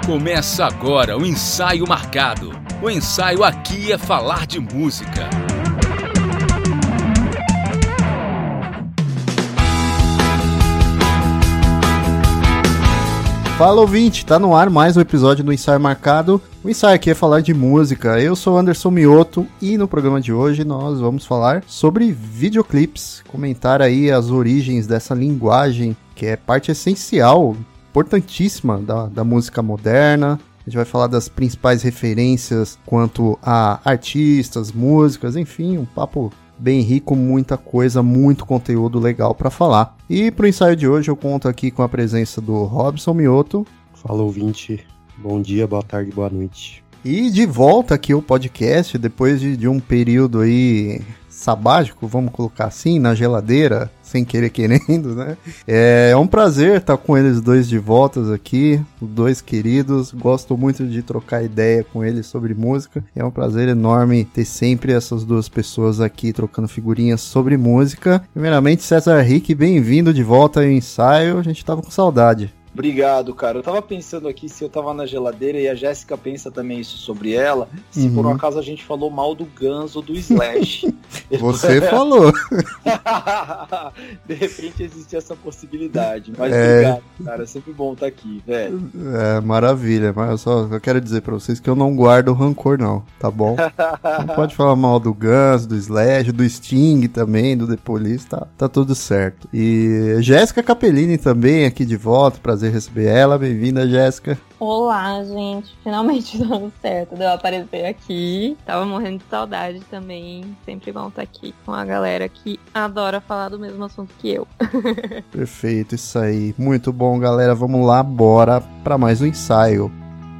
Começa agora o Ensaio Marcado. O ensaio aqui é falar de música. Fala ouvinte, tá no ar mais um episódio do Ensaio Marcado. O ensaio aqui é falar de música. Eu sou o Anderson Mioto e no programa de hoje nós vamos falar sobre videoclipes, comentar aí as origens dessa linguagem que é parte essencial, importantíssima da música moderna. A gente vai falar das principais referências quanto a artistas, músicas, enfim, um papo bem rico, muita coisa, muito conteúdo legal para falar. E pro ensaio de hoje eu conto aqui com a presença do Robson Mioto. Fala ouvinte, bom dia, boa tarde, boa noite. E de volta aqui ao podcast, depois de um período aí sabático, vamos colocar assim, na geladeira, sem querer querendo, né? É um prazer estar com eles dois de volta aqui, os dois queridos, gosto muito de trocar ideia com eles sobre música, é um prazer enorme ter sempre essas duas pessoas aqui trocando figurinhas sobre música. Primeiramente, César Rick, bem-vindo de volta ao ensaio, a gente tava com saudade. Obrigado, cara. Eu tava pensando aqui se eu tava na geladeira e a Jéssica pensa também isso sobre ela, se por um acaso a gente falou mal do Guns ou do Slash. Você falou. De repente existe essa possibilidade. Mas obrigado, cara. É sempre bom estar aqui, velho. É, maravilha. Mas eu quero dizer pra vocês que eu não guardo rancor, não. Tá bom? Não pode falar mal do Guns, do Slash, do Sting também, do The Police. Tá tudo certo. E Jéssica Capellini também aqui de volta. Prazer receber ela, bem-vinda, Jéssica. Olá, gente, finalmente dando certo de eu aparecer aqui. Tava morrendo de saudade também, sempre bom estar aqui com a galera que adora falar do mesmo assunto que eu. Perfeito, isso aí, muito bom, galera, vamos lá, bora para mais um ensaio.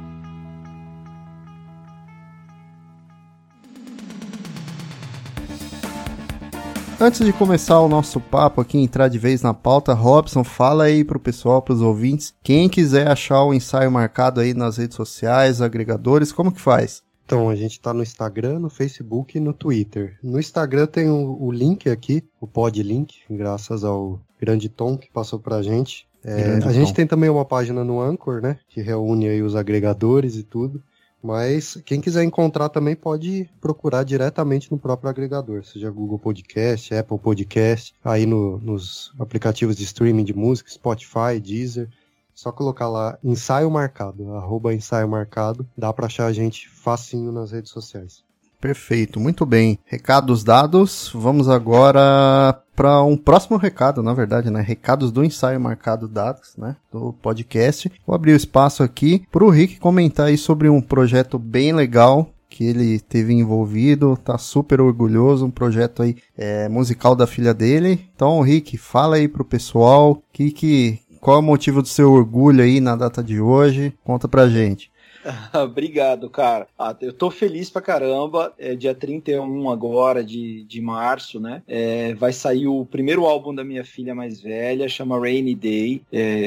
Antes de começar o nosso papo aqui, entrar de vez na pauta, Robson, fala aí pro pessoal, pros ouvintes, quem quiser achar o ensaio marcado aí nas redes sociais, agregadores, como que faz? Então, a gente tá no Instagram, no Facebook e no Twitter. No Instagram tem o link aqui, o podlink, graças ao grande Tom que passou pra gente. A gente tem também uma página no Anchor, né, que reúne aí os agregadores e tudo. Mas quem quiser encontrar também pode procurar diretamente no próprio agregador, seja Google Podcast, Apple Podcast, aí nos aplicativos de streaming de música, Spotify, Deezer, só colocar lá ensaio marcado, @ensaio marcado, dá pra achar a gente facinho nas redes sociais. Perfeito, muito bem. Recados dados, vamos agora para um próximo recado, na verdade, né? Recados do ensaio marcado dados, né? Do podcast. Vou abrir o espaço aqui para o Rick comentar aí sobre um projeto bem legal que ele teve envolvido, tá super orgulhoso, um projeto aí musical da filha dele. Então, Rick, fala aí pro pessoal qual é o motivo do seu orgulho aí na data de hoje? Conta pra gente. Obrigado, cara. Eu tô feliz pra caramba. É dia 31 agora de março, né? Vai sair o primeiro álbum da minha filha mais velha, chama Rainy Day.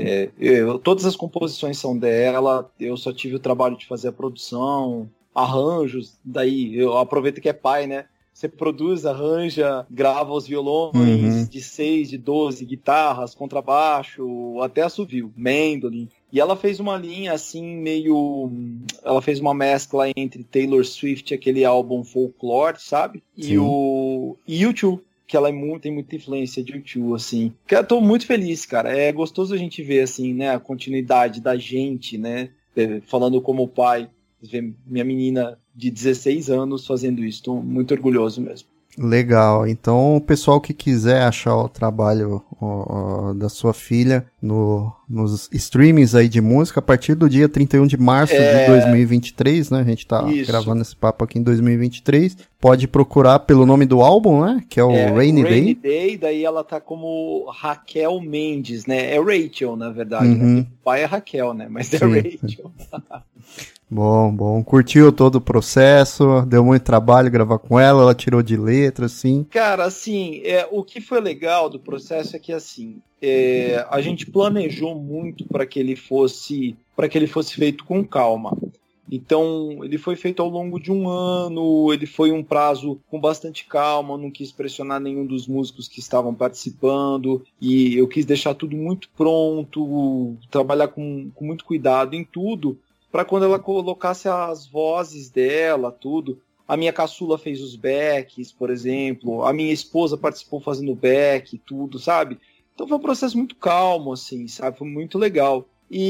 Todas as composições são dela. Eu só tive o trabalho de fazer a produção, arranjos. Daí eu aproveito que é pai, né? Você produz, arranja, grava os violões de 6, de 12, guitarras, contrabaixo, até assovio, mandolin. E ela fez uma linha assim, meio... Ela fez uma mescla entre Taylor Swift, aquele álbum Folklore, sabe? E o U2, que ela tem muita influência de U2, assim. Eu tô muito feliz, cara. É gostoso a gente ver, assim, né, a continuidade da gente, né? Falando como pai, ver minha menina de 16 anos fazendo isso. Tô muito orgulhoso mesmo. Legal, então o pessoal que quiser achar o trabalho da sua filha nos streamings aí de música, a partir do dia 31 de março de 2023, né, a gente tá gravando esse papo aqui em 2023, pode procurar pelo nome do álbum, né, que é o Rainy Day. Rainy Day, daí ela tá como Raquel Mendes, né, é Rachel na verdade, né? O pai é Raquel, né, mas Rachel. Bom, curtiu todo o processo, deu muito trabalho gravar com ela tirou de letra, assim. Cara, assim, o que foi legal do processo é que, assim, a gente planejou muito para que ele fosse feito com calma. Então, ele foi feito ao longo de um ano, ele foi um prazo com bastante calma, não quis pressionar nenhum dos músicos que estavam participando, e eu quis deixar tudo muito pronto, trabalhar com muito cuidado em tudo, para quando ela colocasse as vozes dela, tudo. A minha caçula fez os backs, por exemplo. A minha esposa participou fazendo back, tudo, sabe? Então foi um processo muito calmo, assim, sabe? Foi muito legal.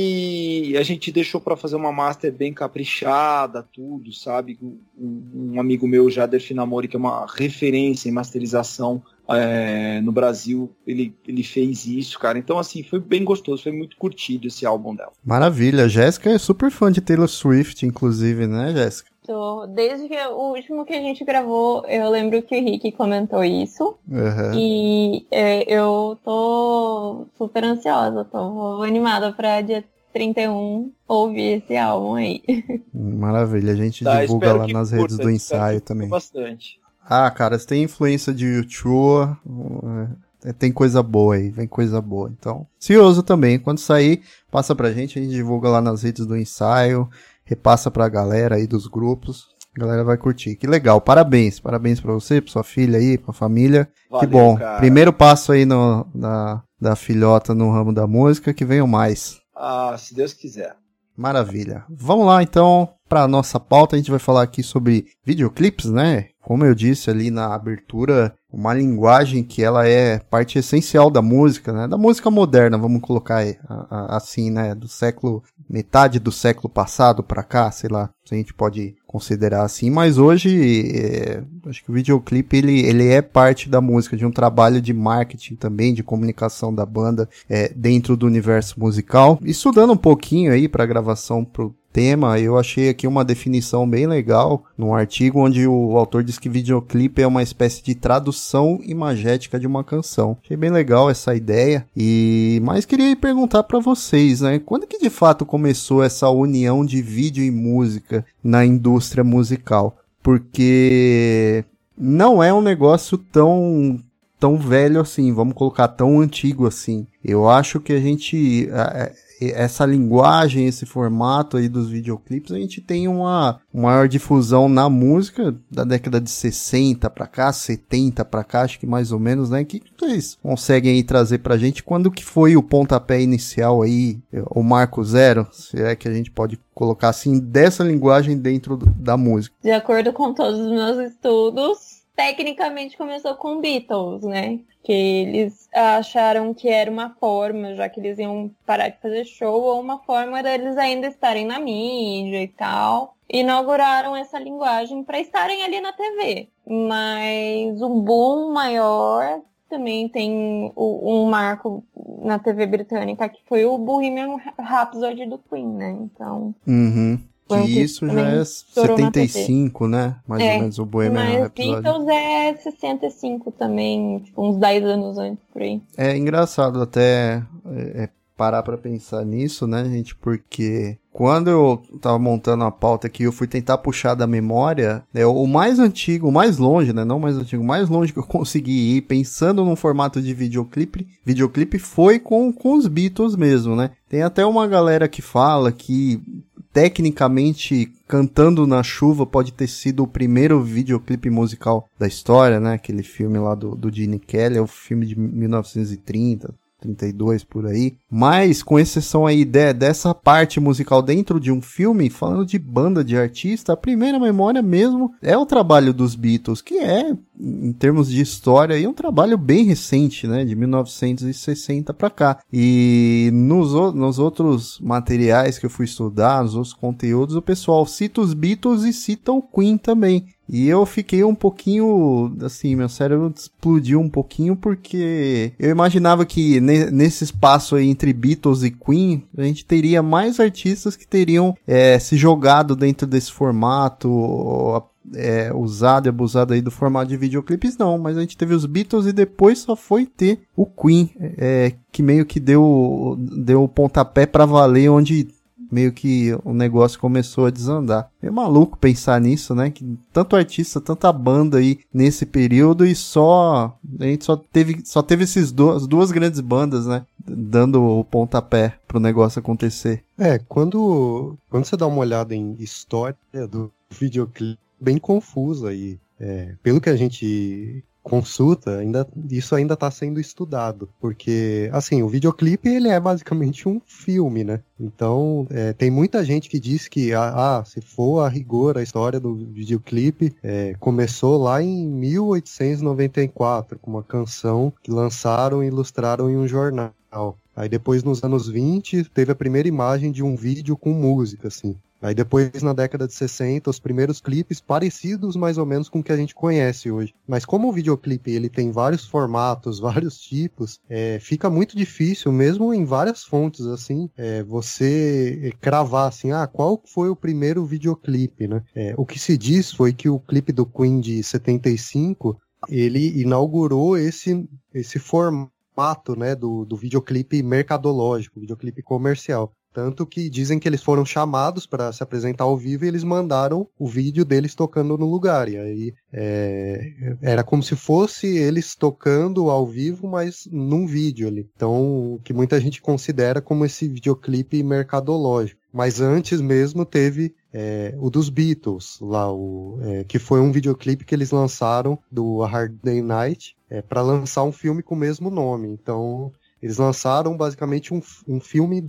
E a gente deixou para fazer uma master bem caprichada, tudo, sabe? Um amigo meu, Jader Finamori, que é uma referência em masterização no Brasil, ele fez isso, cara. Então, assim, foi bem gostoso, foi muito curtido esse álbum dela. Maravilha. A Jéssica é super fã de Taylor Swift, inclusive, né, Jéssica? Desde que o último que a gente gravou, eu lembro que o Rick comentou isso. Uhum. E eu tô super ansiosa, tô animada pra dia 31 ouvir esse álbum aí. Maravilha, a gente divulga lá nas redes do ensaio também. Bastante. Ah, cara, se tem influência de YouTube, tem coisa boa aí, vem coisa boa. Então, ansioso também. Quando sair, passa pra gente, a gente divulga lá nas redes do ensaio. Repassa pra galera aí dos grupos. A galera vai curtir. Que legal. Parabéns. Parabéns pra você, pra sua filha aí, pra família. Valeu, que bom. Cara. Primeiro passo aí da filhota no ramo da música. Que venham mais. Ah, se Deus quiser. Maravilha. Vamos lá, então, pra nossa pauta. A gente vai falar aqui sobre videoclipes, né? Como eu disse ali na abertura, uma linguagem que ela é parte essencial da música, né? Da música moderna, vamos colocar assim, né? Metade do século passado pra cá, sei lá, se a gente pode considerar assim. Mas hoje, acho que o videoclipe, ele é parte da música, de um trabalho de marketing também, de comunicação da banda dentro do universo musical. Estudando um pouquinho aí pra gravação pro tema, eu achei aqui uma definição bem legal num artigo onde o autor diz que videoclipe é uma espécie de tradução imagética de uma canção. Achei bem legal essa ideia, mas queria perguntar para vocês, né? Quando que de fato começou essa união de vídeo e música na indústria musical? Porque não é um negócio tão velho assim, vamos colocar tão antigo assim. Eu acho que a gente... essa linguagem, esse formato aí dos videoclipes, a gente tem uma maior difusão na música da década de 60 pra cá, 70 pra cá, acho que mais ou menos, né? Que vocês conseguem aí trazer pra gente? Quando que foi o pontapé inicial aí, o marco zero, se é que a gente pode colocar assim, dessa linguagem dentro da música? De acordo com todos os meus estudos, tecnicamente começou com Beatles, né? Que eles acharam que era uma forma, já que eles iam parar de fazer show, ou uma forma deles ainda estarem na mídia e tal. Inauguraram essa linguagem para estarem ali na TV. Mas um boom maior também tem um marco na TV britânica, que foi o Bohemian Rhapsody do Queen, né? Então... Uhum. Que isso já é 75, né? Mais ou menos o Bohemian Rhapsody. Mas Beatles é 65 também, tipo, uns 10 anos antes, por aí. É engraçado até parar pra pensar nisso, né, gente? Porque quando eu tava montando a pauta aqui, eu fui tentar puxar da memória, o mais antigo, o mais longe, né? Não mais antigo, o mais longe que eu consegui ir, pensando num formato de videoclipe foi com os Beatles mesmo, né? Tem até uma galera que fala que tecnicamente, Cantando na Chuva pode ter sido o primeiro videoclipe musical da história, né? Aquele filme lá do Gene Kelly, é o filme de 1930, 32 por aí. Mas, com exceção aí dessa parte musical dentro de um filme, falando de banda de artista, a primeira memória mesmo é o trabalho dos Beatles, que é, em termos de história, aí, um trabalho bem recente, né? De 1960 pra cá. E nos outros materiais que eu fui estudar, nos outros conteúdos, o pessoal cita os Beatles e cita o Queen também. E eu fiquei um pouquinho, assim, meu cérebro explodiu um pouquinho, porque eu imaginava que nesse espaço aí entre Beatles e Queen, a gente teria mais artistas que teriam se jogado dentro desse formato, usado e abusado aí do formato de videoclipes. Não, mas a gente teve os Beatles e depois só foi ter o Queen, que meio que deu o pontapé pra valer, onde meio que o negócio começou a desandar. É maluco pensar nisso, né? Que tanto artista, tanta banda aí nesse período, e a gente só teve as duas grandes bandas, né? Dando o pontapé pro negócio acontecer. Quando você dá uma olhada em história do videoclipe, bem confusa aí. Pelo que a gente consulta, isso ainda está sendo estudado, porque, assim, o videoclipe, ele é basicamente um filme, né? Então, tem muita gente que diz que, se for a rigor a história do videoclipe, começou lá em 1894, com uma canção que lançaram e ilustraram em um jornal. Aí depois, nos anos 20, teve a primeira imagem de um vídeo com música, assim. Aí depois, na década de 60, os primeiros clipes parecidos mais ou menos com o que a gente conhece hoje. Mas como o videoclipe ele tem vários formatos, vários tipos, fica muito difícil, mesmo em várias fontes, assim, você cravar, assim, qual foi o primeiro videoclipe, né? O que se diz foi que o clipe do Queen de 75, ele inaugurou esse formato, né, do videoclipe mercadológico, videoclipe comercial. Tanto que dizem que eles foram chamados para se apresentar ao vivo e eles mandaram o vídeo deles tocando no lugar. E aí era como se fosse eles tocando ao vivo, mas num vídeo ali. Então, o que muita gente considera como esse videoclipe mercadológico. Mas antes mesmo teve o dos Beatles, lá, que foi um videoclipe que eles lançaram do A Hard Day Night para lançar um filme com o mesmo nome. Então, eles lançaram basicamente um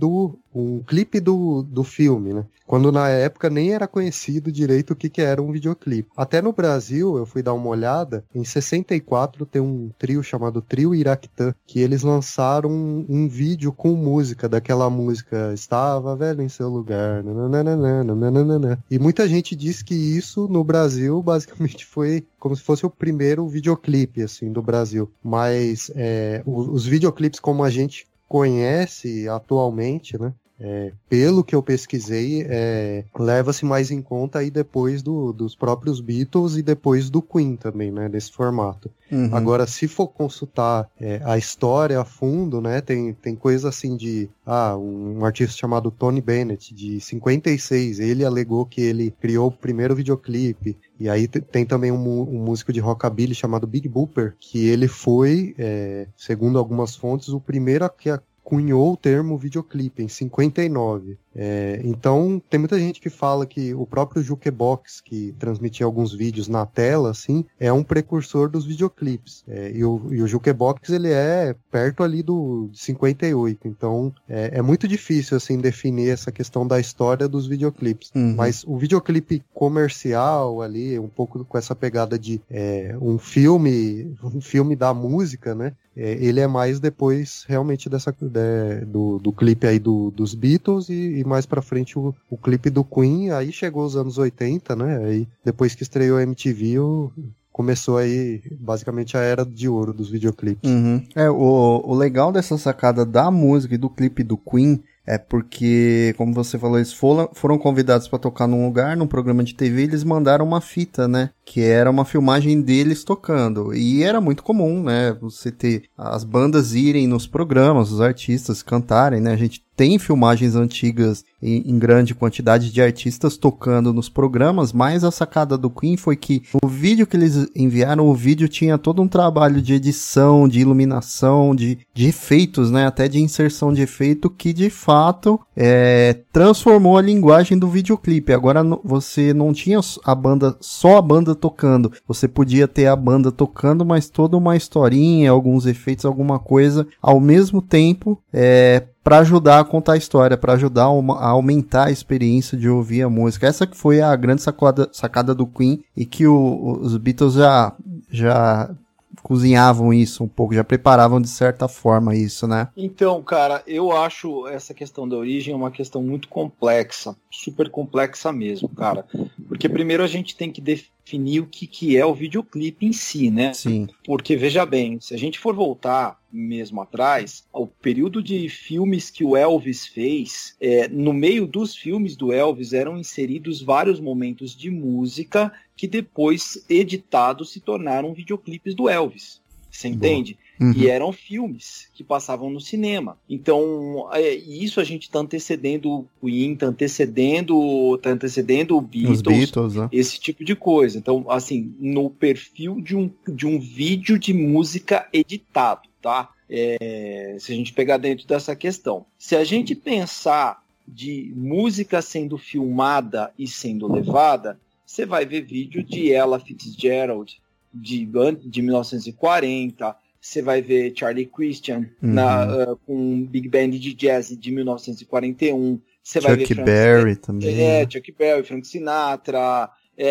clipe do filme, né? Quando na época nem era conhecido direito o que era um videoclipe. Até no Brasil, eu fui dar uma olhada, em 64 tem um trio chamado Trio Iraquitã, que eles lançaram um vídeo com música, daquela música Estava Velho em Seu Lugar, nananana. E muita gente diz que isso no Brasil basicamente foi como se fosse o primeiro videoclipe, assim, do Brasil. Mas os videoclipes como a gente conhece atualmente, né? Pelo que eu pesquisei, leva-se mais em conta aí depois dos próprios Beatles e depois do Queen também, né, desse formato. Uhum. Agora, se for consultar a história a fundo, né, tem coisa assim de um artista chamado Tony Bennett, de 56, ele alegou que ele criou o primeiro videoclipe. E aí tem também um músico de rockabilly chamado Big Booper, que ele foi, segundo algumas fontes, o primeiro que cunhou o termo videoclipe, em 59. Então, tem muita gente que fala que o próprio Jukebox, que transmitia alguns vídeos na tela, assim, é um precursor dos videoclipes. E o Jukebox, ele é perto ali do 58. Então, é muito difícil, assim, definir essa questão da história dos videoclipes. Uhum. Mas o videoclipe comercial ali, um pouco com essa pegada de um filme da música, né? Ele é mais depois, realmente, do clipe aí dos Beatles e mais pra frente o clipe do Queen. Aí chegou os anos 80, né? Aí, depois que estreou a MTV, começou aí, basicamente, a era de ouro dos videoclipes. Uhum. O legal dessa sacada da música e do clipe do Queen é porque, como você falou, eles foram convidados para tocar num lugar, num programa de TV, eles mandaram uma fita, né? Que era uma filmagem deles tocando. E era muito comum, né? Você ter as bandas irem nos programas, os artistas cantarem, né? A gente tem filmagens antigas em grande quantidade de artistas tocando nos programas, mas a sacada do Queen foi que o vídeo que eles enviaram, o vídeo tinha todo um trabalho de edição, de iluminação, de efeitos, né? Até de inserção de efeito que, de fato, transformou a linguagem do videoclipe. Agora você não tinha só a banda tocando, você podia ter a banda tocando, mas toda uma historinha, alguns efeitos, alguma coisa, ao mesmo tempo, para ajudar a contar a história, para ajudar a aumentar a experiência de ouvir a música. Essa que foi a grande sacada do Queen, e que os Beatles já cozinhavam isso um pouco, já preparavam de certa forma isso, né? Então, cara, eu acho essa questão da origem uma questão muito complexa, super complexa mesmo, cara. Porque primeiro a gente tem que definir o que é o videoclipe em si, né? Sim. Porque, veja bem, se a gente for voltar mesmo atrás, ao período de filmes que o Elvis fez, no meio dos filmes do Elvis eram inseridos vários momentos de música que depois, editados, se tornaram videoclipes do Elvis. Você entende? Uhum. E eram filmes que passavam no cinema. Então, isso a gente está antecedendo o Queen, está antecedendo o Beatles, né? Esse tipo de coisa. Então, assim, no perfil de um vídeo de música editado, tá? Se a gente pegar dentro dessa questão. Se a gente pensar de música sendo filmada e sendo levada, você vai ver vídeo de Ella Fitzgerald de 1940, você vai ver Charlie Christian com Big Band de Jazz de 1941, você vai ver Chuck Berry também. Chuck Berry, Frank Sinatra,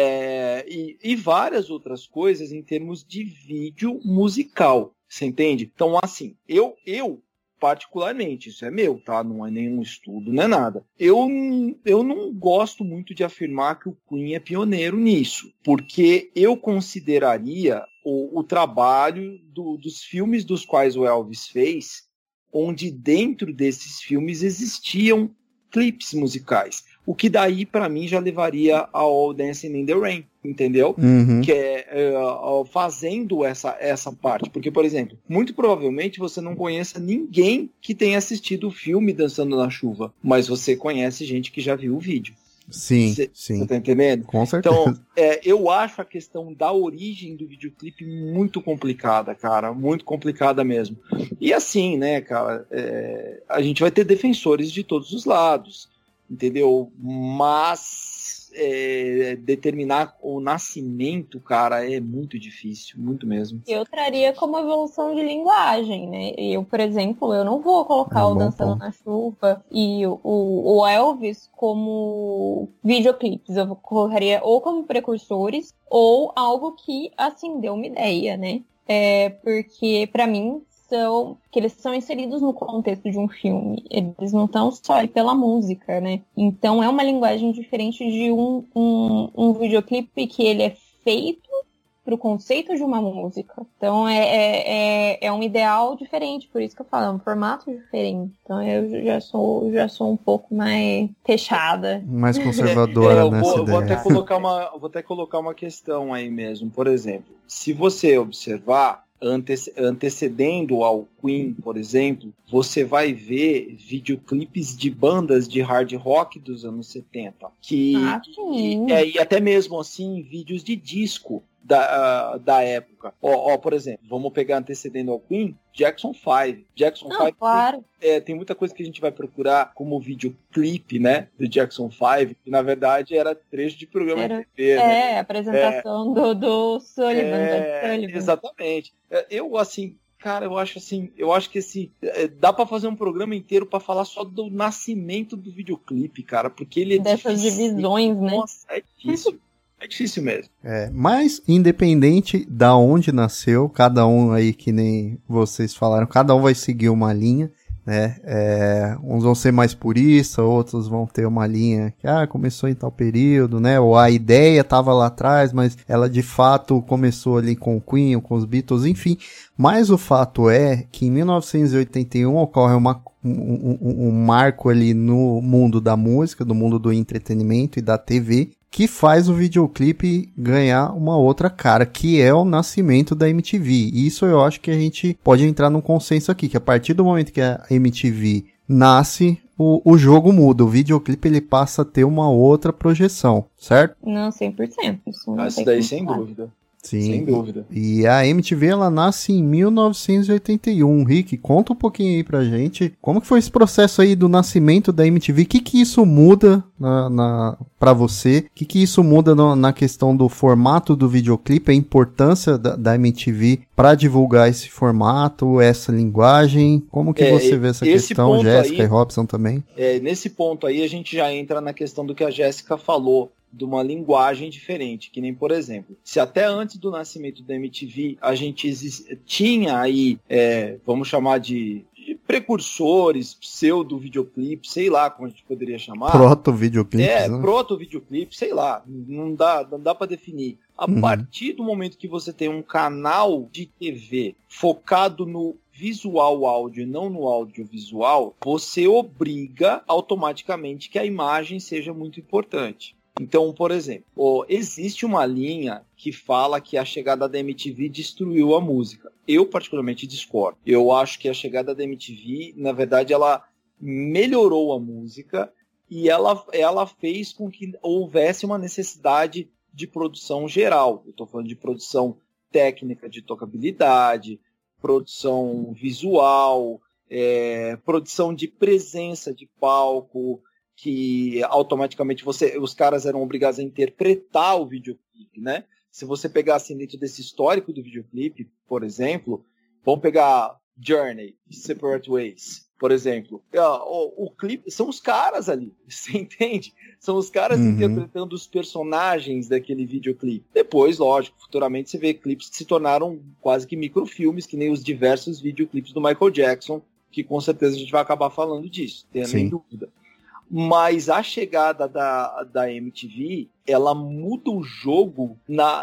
e várias outras coisas em termos de vídeo musical, você entende? Então, assim, eu particularmente, isso é meu, tá? Não é nenhum estudo, não é nada. Eu não gosto muito de afirmar que o Queen é pioneiro nisso, porque eu consideraria o trabalho dos filmes dos quais o Elvis fez, onde dentro desses filmes existiam clipes musicais. O que daí, para mim, já levaria ao Dancing in the Rain, entendeu? Que é fazendo essa parte. Porque, por exemplo, muito provavelmente você não conheça ninguém que tenha assistido o filme Dançando na Chuva, mas você conhece gente que já viu o vídeo. Sim, sim. Você tá entendendo? Com certeza. Então, eu acho a questão da origem do videoclipe muito complicada, cara. Muito complicada mesmo. E assim, né, cara, a gente vai ter defensores de todos os lados, entendeu? Mas determinar o nascimento, cara, é muito difícil, muito mesmo. Eu traria como evolução de linguagem, né? Eu, por exemplo, eu não vou colocar o Dançando na Chuva e o Elvis como videoclipes. Eu colocaria ou como precursores ou algo que acendeu uma ideia, né? Porque, pra mim, que eles são inseridos no contexto de um filme. Eles não estão só aí pela música, né? Então é uma linguagem diferente de um videoclipe que ele é feito pro conceito de uma música. Então é um ideal diferente, por isso que eu falo, é um formato diferente. Então eu já sou um pouco mais fechada. Mais conservadora nessa ideia. Vou até colocar uma questão aí mesmo. Por exemplo, se você observar, antecedendo ao Queen, por exemplo, você vai ver videoclipes de bandas de hard rock dos anos 70. E até mesmo assim, vídeos de disco da época. Por exemplo, vamos pegar antecedendo ao Queen, Jackson 5. Jackson 5 claro. Tem muita coisa que a gente vai procurar como videoclipe, né, do Jackson 5, que na verdade era trecho de programa de TV. Né? Apresentação do Sullivan. Exatamente. Eu acho que dá pra fazer um programa inteiro pra falar só do nascimento do videoclipe, cara, porque ele é dessas divisões, né? Nossa, é difícil. É difícil mesmo. Mas, independente da onde nasceu, cada um aí, que nem vocês falaram, cada um vai seguir uma linha, né? Uns vão ser mais puristas, outros vão ter uma linha que começou em tal período, né? Ou a ideia estava lá atrás, mas ela de fato começou ali com o Queen, com os Beatles, enfim. Mas o fato é que em 1981 ocorre um marco ali no mundo da música, do mundo do entretenimento e da TV, que faz o videoclipe ganhar uma outra cara, que é o nascimento da MTV. E isso eu acho que a gente pode entrar num consenso aqui, que a partir do momento que a MTV nasce, o jogo muda. O videoclipe ele passa a ter uma outra projeção, certo? Não, 100%. Isso daí sem dúvida. Sim, sem dúvida. E a MTV, ela nasce em 1981. Rick, conta um pouquinho aí pra gente, como que foi esse processo aí do nascimento da MTV? O que isso muda pra você? O que isso muda na questão do formato do videoclipe, a importância da MTV pra divulgar esse formato, essa linguagem? Como que você vê essa questão, Jéssica e Robson também? Nesse ponto aí, a gente já entra na questão do que a Jéssica falou, de uma linguagem diferente, que nem, por exemplo, se até antes do nascimento da MTV a gente tinha aí, vamos chamar de precursores, pseudo-videoclipe, sei lá como a gente poderia chamar. Proto-videoclipe. Né? Proto-videoclipe, sei lá, não dá para definir. A partir do momento que você tem um canal de TV focado no visual áudio e não no audiovisual, você obriga automaticamente que a imagem seja muito importante. Então, por exemplo, existe uma linha que fala que a chegada da MTV destruiu a música. Eu, particularmente, discordo. Eu acho que a chegada da MTV, na verdade, ela melhorou a música e ela fez com que houvesse uma necessidade de produção geral. Eu estou falando de produção técnica, de tocabilidade, produção visual, produção de presença de palco, que automaticamente os caras eram obrigados a interpretar o videoclipe, né? se você pegar assim dentro desse histórico do videoclipe, por exemplo, vamos pegar Journey, Separate Ways, por exemplo. O clipe são os caras ali, você entende? São os caras interpretando os personagens daquele videoclipe. Depois, lógico, futuramente você vê clipes que se tornaram quase que microfilmes, que nem os diversos videoclipes do Michael Jackson, que com certeza a gente vai acabar falando disso, tenha nem dúvida. Mas a chegada da MTV, ela muda o jogo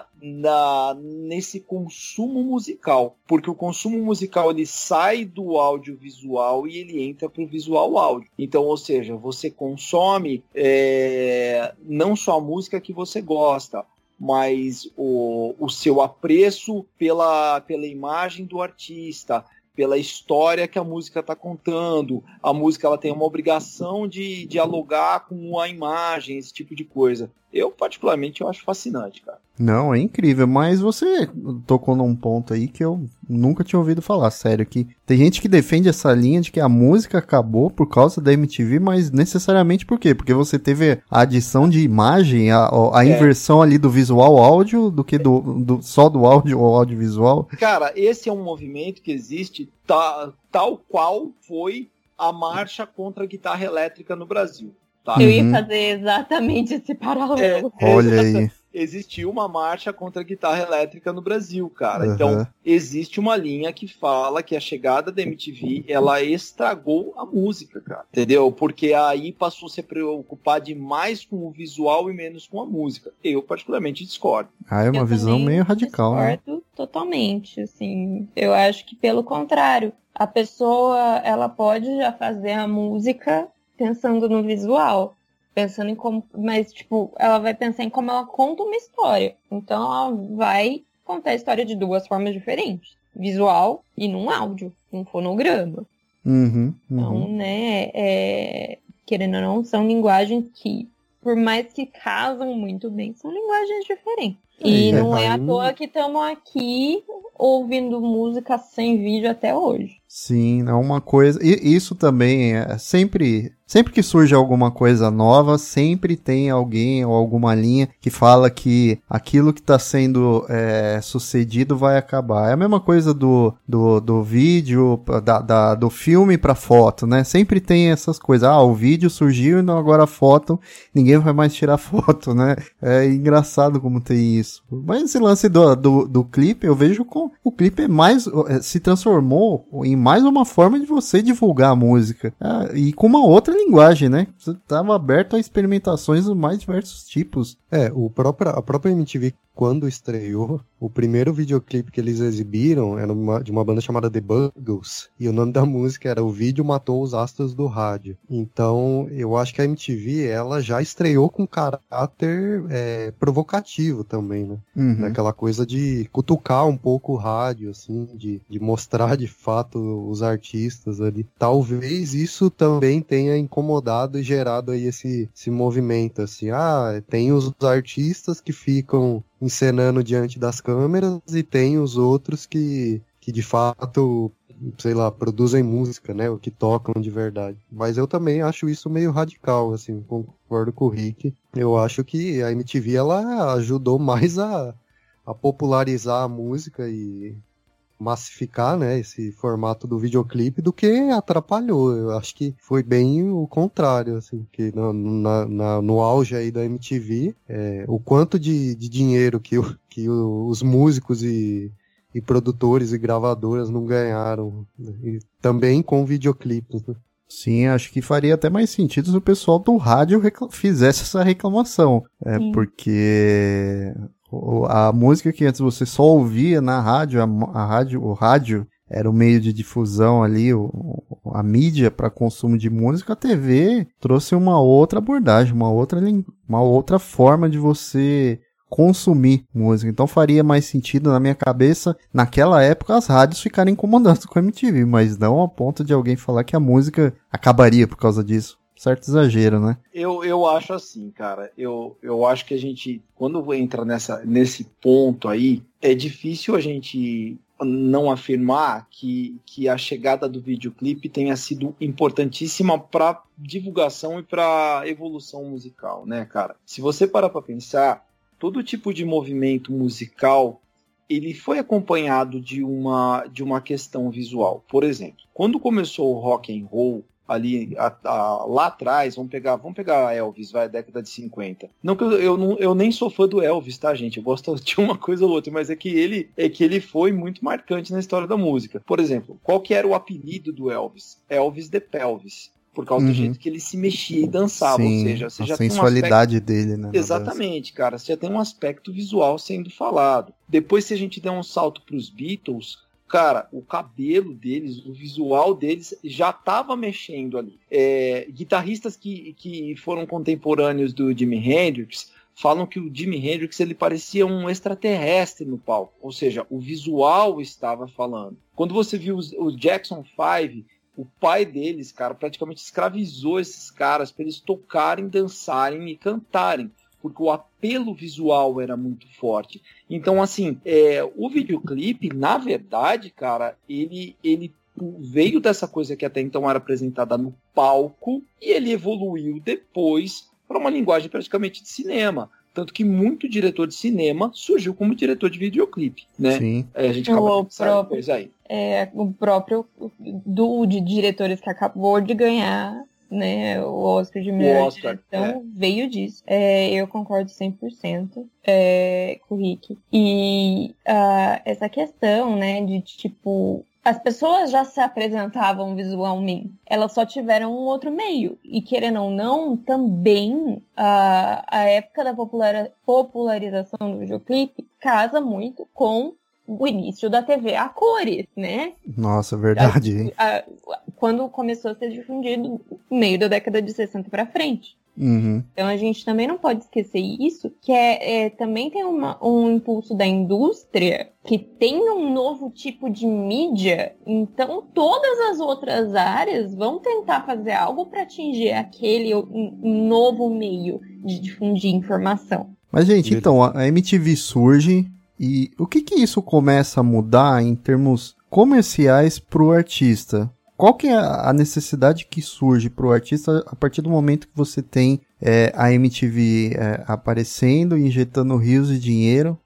nesse consumo musical. Porque o consumo musical, ele sai do audiovisual e ele entra para o visual áudio. Então, ou seja, você consome não só a música que você gosta, mas o seu apreço pela imagem do artista, pela história que a música está contando. A música ela tem uma obrigação de dialogar com a imagem, esse tipo de coisa. Eu, particularmente, eu acho fascinante, cara. Não, é incrível, mas você tocou num ponto aí que eu nunca tinha ouvido falar, sério, que tem gente que defende essa linha de que a música acabou por causa da MTV, mas necessariamente por quê? Porque você teve a adição de imagem, a inversão ali do visual áudio, do que só do áudio ao audiovisual. Cara, esse é um movimento que existe tal qual foi a marcha contra a guitarra elétrica no Brasil. Tá? Eu ia fazer exatamente esse paralelo. Olha aí. Existiu uma marcha contra a guitarra elétrica no Brasil, cara. Então, existe uma linha que fala que a chegada da MTV, ela estragou a música, cara. Entendeu? Porque aí passou a se preocupar demais com o visual e menos com a música. Eu, particularmente, discordo. É uma visão meio radical, né? Discordo totalmente, assim. Eu acho que, pelo contrário, a pessoa, ela pode já fazer a música pensando no visual. Pensando em como, mas tipo, ela vai pensar em como ela conta uma história. Então ela vai contar a história de duas formas diferentes. Visual e num áudio, num fonograma. Então, né, querendo ou não, são linguagens que, por mais que casam muito bem, são linguagens diferentes. E não é à toa que estamos aqui ouvindo música sem vídeo até hoje. Sim, é uma coisa... E isso também é sempre que surge alguma coisa nova, sempre tem alguém ou alguma linha que fala que aquilo que está sendo sucedido vai acabar. É a mesma coisa do vídeo, do filme para foto, né? Sempre tem essas coisas. O vídeo surgiu e agora a foto, ninguém vai mais tirar foto, né? É engraçado como tem isso. Mas esse lance do clipe, eu vejo com o clipe se transformou em mais uma forma de você divulgar a música. E com uma outra linguagem, né? Você estava aberto a experimentações dos mais diversos tipos. A própria MTV, quando estreou, o primeiro videoclipe que eles exibiram era de uma banda chamada The Buggles, e o nome da música era O Vídeo Matou os Astros do Rádio. Então, eu acho que a MTV, ela já estreou com caráter provocativo também, né? Aquela coisa de cutucar um pouco o rádio, assim, de mostrar de fato os artistas ali. Talvez isso também tenha incomodado e gerado aí esse movimento, assim, tem os artistas que ficam encenando diante das câmeras e tem os outros que de fato, sei lá, produzem música, né, o que tocam de verdade. Mas eu também acho isso meio radical, assim, concordo com o Rick. Eu acho que a MTV, ela ajudou mais a popularizar a música e massificar, né, esse formato do videoclipe do que atrapalhou. Eu acho que foi bem o contrário, assim, que no auge aí da MTV, o quanto de dinheiro que os músicos e produtores e gravadoras não ganharam, né, e também com videoclipes, né? Sim, acho que faria até mais sentido se o pessoal do rádio fizesse essa reclamação, porque a música que antes você só ouvia na rádio, o rádio era o meio de difusão ali, a mídia para consumo de música. A TV trouxe uma outra abordagem, uma outra forma de você consumir música. Então faria mais sentido, na minha cabeça, naquela época, as rádios ficarem incomodando com a MTV, mas não a ponto de alguém falar que a música acabaria por causa disso. Certo exagero, né? Eu acho assim, cara. Eu acho que a gente, quando entra nesse ponto aí, é difícil a gente não afirmar que a chegada do videoclipe tenha sido importantíssima para divulgação e para evolução musical, né, cara? Se você parar para pensar, todo tipo de movimento musical, ele foi acompanhado de uma questão visual. Por exemplo, quando começou o rock and roll, ali lá atrás, vamos pegar Elvis, década de 50. Não que eu nem sou fã do Elvis, tá, gente? Eu gosto de uma coisa ou outra, mas é que ele foi muito marcante na história da música. Por exemplo, qual que era o apelido do Elvis? Elvis the Pelvis. Por causa do jeito que ele se mexia e dançava. Sim, ou seja, você a já sensualidade tem um aspecto... dele, né? Exatamente, cara. Você já tem um aspecto visual sendo falado. Depois, se a gente der um salto pros Beatles, cara, o cabelo deles, o visual deles já estava mexendo ali. Guitarristas que foram contemporâneos do Jimi Hendrix falam que o Jimi Hendrix ele parecia um extraterrestre no palco. Ou seja, o visual estava falando. Quando você viu o Jackson 5... o pai deles, cara, praticamente escravizou esses caras para eles tocarem, dançarem e cantarem, porque o apelo visual era muito forte. Então, assim, o videoclipe, na verdade, cara, ele veio dessa coisa que até então era apresentada no palco e ele evoluiu depois para uma linguagem praticamente de cinema. Tanto que muito diretor de cinema surgiu como diretor de videoclipe, né? Sim. A gente acaba de pensar depois aí. O próprio duo de diretores que acabou de ganhar, né, o Oscar de melhor direção veio disso. Eu concordo 100% com o Rick. E essa questão, né, de tipo... As pessoas já se apresentavam visualmente, elas só tiveram um outro meio. E querendo ou não, também a época da popularização do videoclipe casa muito com o início da TV a cores, né? Nossa, verdade, hein? Quando começou a ser difundido no meio da década de 60 para frente. Uhum. Então a gente também não pode esquecer isso, que também tem um impulso da indústria que tem um novo tipo de mídia, então todas as outras áreas vão tentar fazer algo para atingir aquele novo meio de difundir informação. Mas, gente, então, a MTV surge e o que isso começa a mudar em termos comerciais pro artista? Qual que é a necessidade que surge para o artista a partir do momento que você tem a MTV aparecendo e injetando rios de dinheiro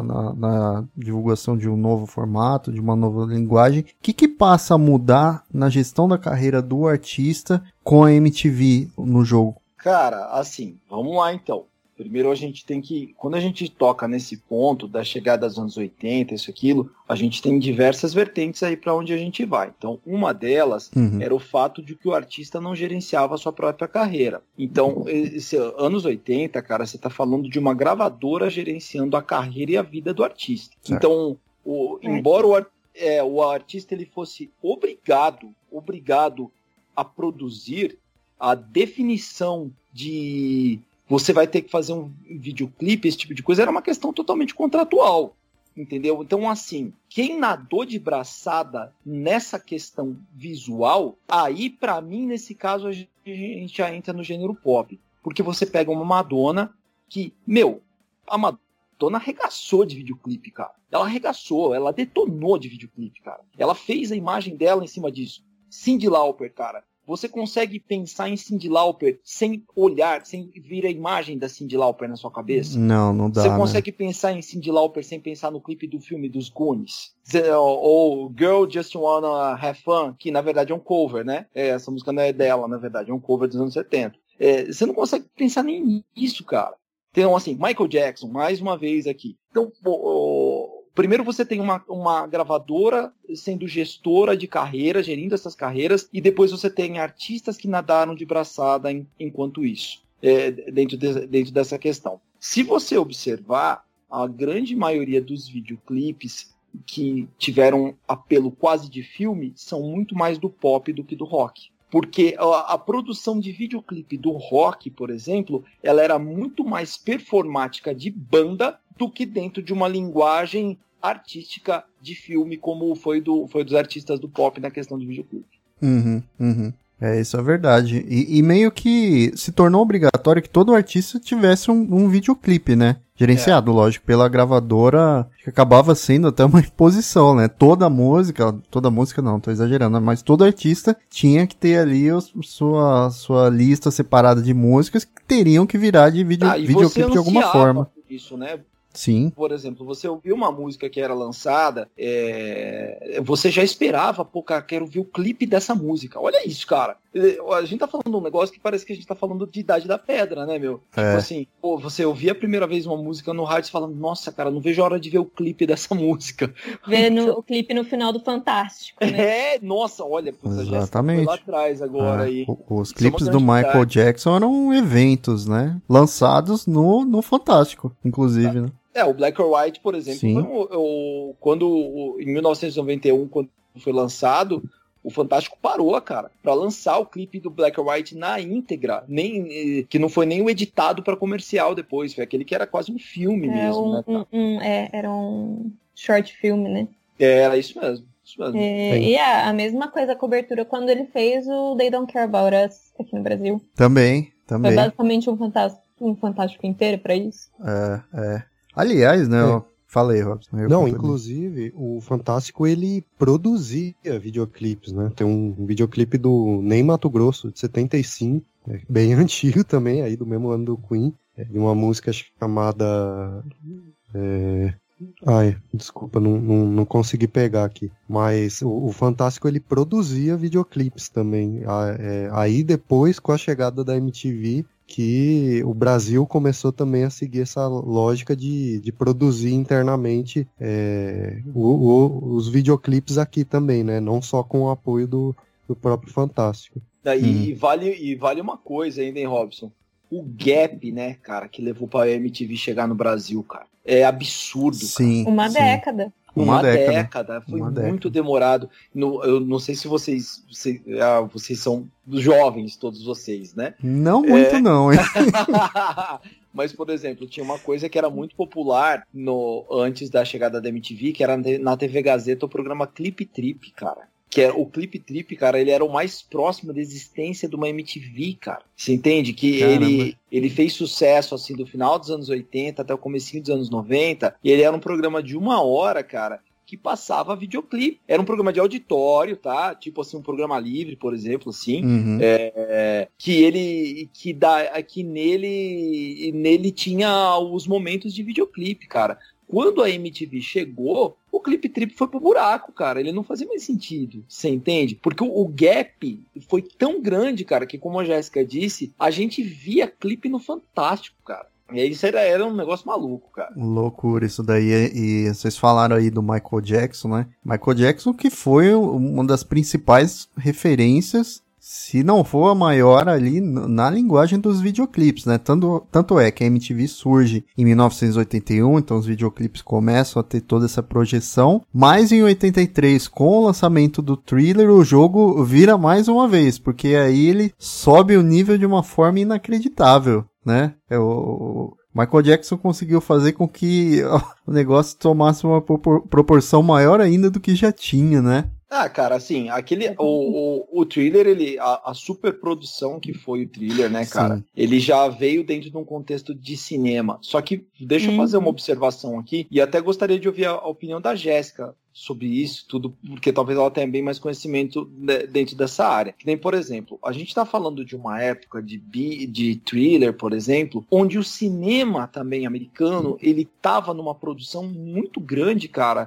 na divulgação de um novo formato, de uma nova linguagem? O que passa a mudar na gestão da carreira do artista com a MTV no jogo? Cara, assim, vamos lá então. Primeiro a gente tem que, quando a gente toca nesse ponto da chegada dos anos 80, isso, aquilo, a gente tem diversas vertentes aí para onde a gente vai. Então, uma delas era o fato de que o artista não gerenciava a sua própria carreira. Então, anos 80, cara, você tá falando de uma gravadora gerenciando a carreira e a vida do artista. Certo. Então, embora o artista ele fosse obrigado a produzir, a definição de... você vai ter que fazer um videoclipe, esse tipo de coisa, era uma questão totalmente contratual, entendeu? Então, assim, quem nadou de braçada nessa questão visual, aí, pra mim, nesse caso, a gente já entra no gênero pop. Porque você pega uma Madonna que, a Madonna arregaçou de videoclipe, cara. Ela arregaçou, ela detonou de videoclipe, cara. Ela fez a imagem dela em cima disso. Cyndi Lauper, cara. Você consegue pensar em Cyndi Lauper sem olhar, sem vir a imagem da Cyndi Lauper na sua cabeça? Não dá. Você consegue pensar em Cyndi Lauper sem pensar no clipe do filme dos Goonies? Ou Girl Just Wanna Have Fun, que na verdade é um cover, né? Essa música não é dela, na verdade, é um cover dos anos 70. Você não consegue pensar nem nisso, cara. Então, assim, Michael Jackson, mais uma vez aqui. Então, primeiro você tem uma gravadora sendo gestora de carreira, gerindo essas carreiras, e depois você tem artistas que nadaram de braçada enquanto isso, dentro dessa questão. Se você observar, a grande maioria dos videoclipes que tiveram apelo quase de filme são muito mais do pop do que do rock. Porque a produção de videoclipe do rock, por exemplo, ela era muito mais performática de banda do que dentro de uma linguagem artística de filme, como foi dos artistas do pop na questão de videoclipe. Isso é verdade. E meio que se tornou obrigatório que todo artista tivesse um videoclipe, né? Gerenciado, lógico, pela gravadora, que acabava sendo até uma imposição, né? Toda música não, tô exagerando, mas todo artista tinha que ter ali sua lista separada de músicas que teriam que virar de videoclipe de alguma forma. isso, né? Sim. Por exemplo, você ouviu uma música que era lançada, você já esperava, pô, cara, quero ver o clipe dessa música. Olha isso, cara. A gente tá falando de um negócio que parece que a gente tá falando de Idade da Pedra, né, meu? Tipo assim, pô, você ouvia a primeira vez uma música no rádio e fala, nossa, cara, não vejo a hora de ver o clipe dessa música. Vendo o clipe no final do Fantástico, né? Nossa, olha, puta, já Exatamente. foi lá atrás agora aí. Os clipes do Michael Jackson eram eventos, né? Lançados no Fantástico, inclusive, né? O Black or White, por exemplo, em 1991, quando foi lançado, o Fantástico parou, cara, pra lançar o clipe do Black or White na íntegra, que não foi nem o editado pra comercial depois, foi aquele que era quase um filme mesmo, né? Era um short film, né? Era isso mesmo. E a mesma coisa, a cobertura, quando ele fez o They Don't Care About Us aqui no Brasil. Também. Foi basicamente um Fantástico inteiro pra isso. Aliás, né, fala aí, Robson. Não, inclusive, o Fantástico, ele produzia videoclipes, né? Tem um videoclipe do Ney Matogrosso, de 75, bem antigo também, aí do mesmo ano do Queen, de uma música chamada... desculpa, não consegui pegar aqui. Mas o Fantástico, ele produzia videoclipes também. Aí depois, com a chegada da MTV, que o Brasil começou também a seguir essa lógica de produzir internamente os videoclipes aqui também, né? Não só com o apoio do próprio Fantástico. E vale uma coisa ainda, hein, Robson? O gap, né, cara, que levou pra MTV chegar no Brasil, cara. É absurdo, sim, cara. Uma década. Uma década. Foi muito demorado. Eu não sei se vocês são jovens, todos vocês, né? Não muito não, hein? Mas, por exemplo, tinha uma coisa que era muito popular antes da chegada da MTV, que era na TV Gazeta o programa Clip Trip, cara. Que era o Clip Trip, cara, ele era o mais próximo da existência de uma MTV, cara. Você entende? Que ele fez sucesso, assim, do final dos anos 80 até o comecinho dos anos 90, e ele era um programa de 1 hora, cara, que passava videoclipe. Era um programa de auditório, tá? Tipo assim, um programa livre, por exemplo, assim. Uhum. Que nele tinha os momentos de videoclipe, cara. Quando a MTV chegou, o Clip Trip foi pro buraco, cara. Ele não fazia mais sentido, você entende? Porque o gap foi tão grande, cara, que como a Jéssica disse, a gente via clipe no Fantástico, cara. E aí isso era um negócio maluco, cara. Loucura isso daí. E vocês falaram aí do Michael Jackson, né? Michael Jackson que foi uma das principais referências, se não for a maior ali na linguagem dos videoclipes, né? Tanto é que a MTV surge em 1981, então os videoclipes começam a ter toda essa projeção, mas em 83, com o lançamento do Thriller, o jogo vira mais uma vez, porque aí ele sobe o nível de uma forma inacreditável, né? O Michael Jackson conseguiu fazer com que o negócio tomasse uma proporção maior ainda do que já tinha, né? Cara, assim, o Thriller, a superprodução que foi o Thriller, né, cara? Sim. Ele já veio dentro de um contexto de cinema. Só que, deixa eu fazer uma observação aqui, e até gostaria de ouvir a opinião da Jéssica sobre isso tudo, porque talvez ela tenha bem mais conhecimento dentro dessa área. Que nem, por exemplo, a gente tá falando de uma época de Thriller, por exemplo, onde o cinema também americano, ele tava numa produção muito grande, cara,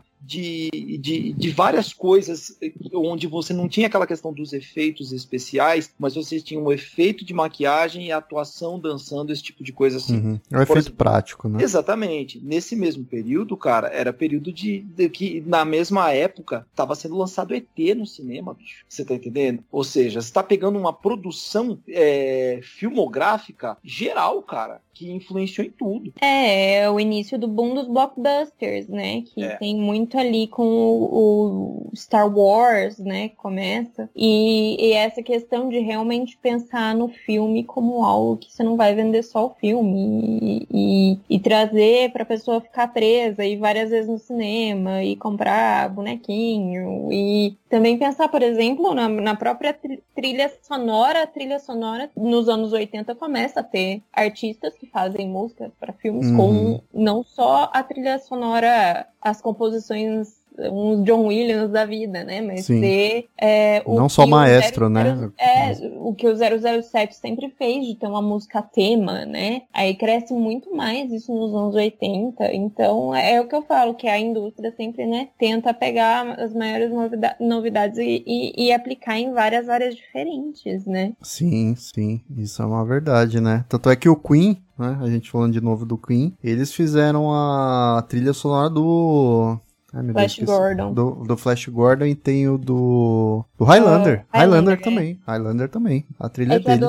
de várias coisas, onde você não tinha aquela questão dos efeitos especiais, mas você tinha um efeito de maquiagem e atuação dançando, esse tipo de coisa assim. Uhum. É um efeito prático, né? Exatamente. Nesse mesmo período, cara, era período de que na mesma época estava sendo lançado ET no cinema, bicho. Você tá entendendo? Ou seja, você tá pegando uma produção filmográfica geral, cara, que influenciou em tudo. É o início do boom dos blockbusters, né? Que tem muito ali com o Star Wars, né? Começa. E essa questão de realmente pensar no filme como algo que você não vai vender só o filme e trazer pra pessoa ficar presa e várias vezes no cinema e comprar bonequinho e também pensar, por exemplo, na própria trilha sonora. A trilha sonora nos anos 80 começa a ter artistas que fazem música para filmes com não só a trilha sonora, as composições uns John Williams da vida, né? Mas Sim. ser o Não só que maestro, o 00, né? o que o 007 sempre fez, de ter uma música tema, né? Aí cresce muito mais isso nos anos 80. Então, é o que eu falo, que a indústria sempre, né, tenta pegar as maiores novidades e aplicar em várias áreas diferentes, né? Sim, isso é uma verdade, né? Tanto é que o Queen, né, a gente falando de novo do Queen, eles fizeram a trilha sonora do... Flash Gordon. Do Flash Gordon, e tem o do Highlander. Highlander também. Highlander também. A trilha deles.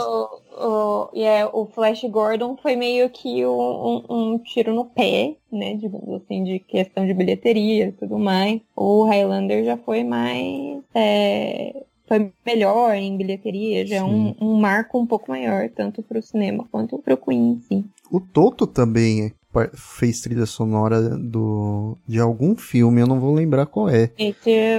O Flash Gordon foi meio que um tiro no pé, né? Digamos assim, de questão de bilheteria e tudo mais. O Highlander já foi mais... foi melhor em bilheteria, já é um marco um pouco maior, tanto pro cinema quanto pro Queen, sim. O Toto também fez trilha sonora de algum filme, eu não vou lembrar qual é. Esse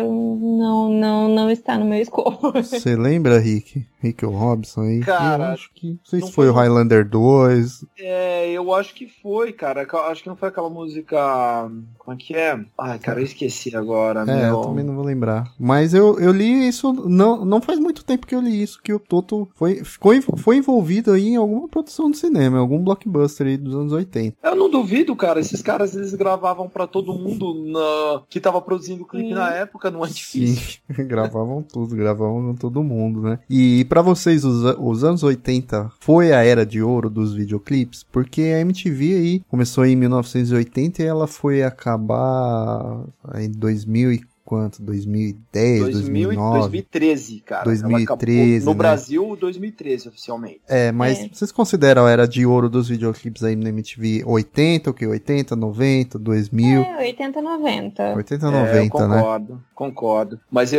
não está no meu escopo. Você lembra, Rick? Rick ou Robson aí? Cara, eu acho que... Não sei se foi o Highlander 2. Eu acho que foi, cara. Acho que não foi aquela música... Como é que é? Ai, cara, eu esqueci agora. Eu também não vou lembrar. Mas eu li isso... Não faz muito tempo que eu li isso, que o Toto foi envolvido aí em alguma produção de cinema, em algum blockbuster aí dos anos 80. Eu não duvido, cara. Esses caras, eles gravavam pra todo mundo que tava produzindo o clipe na época, não é difícil. Sim, gravavam tudo, gravavam todo mundo, né? E pra vocês, os anos 80 foi a era de ouro dos videoclipes? Porque a MTV aí começou em 1980 e ela foi acabar em 2000 e quanto? 2010, 2009? 2013, cara. 2013, no né? Brasil, 2013, oficialmente. Mas vocês consideram a era de ouro dos videoclipes aí na MTV 80, o que? 80, 90, 2000? 80, 90. 80, 90, né? Concordo. Mas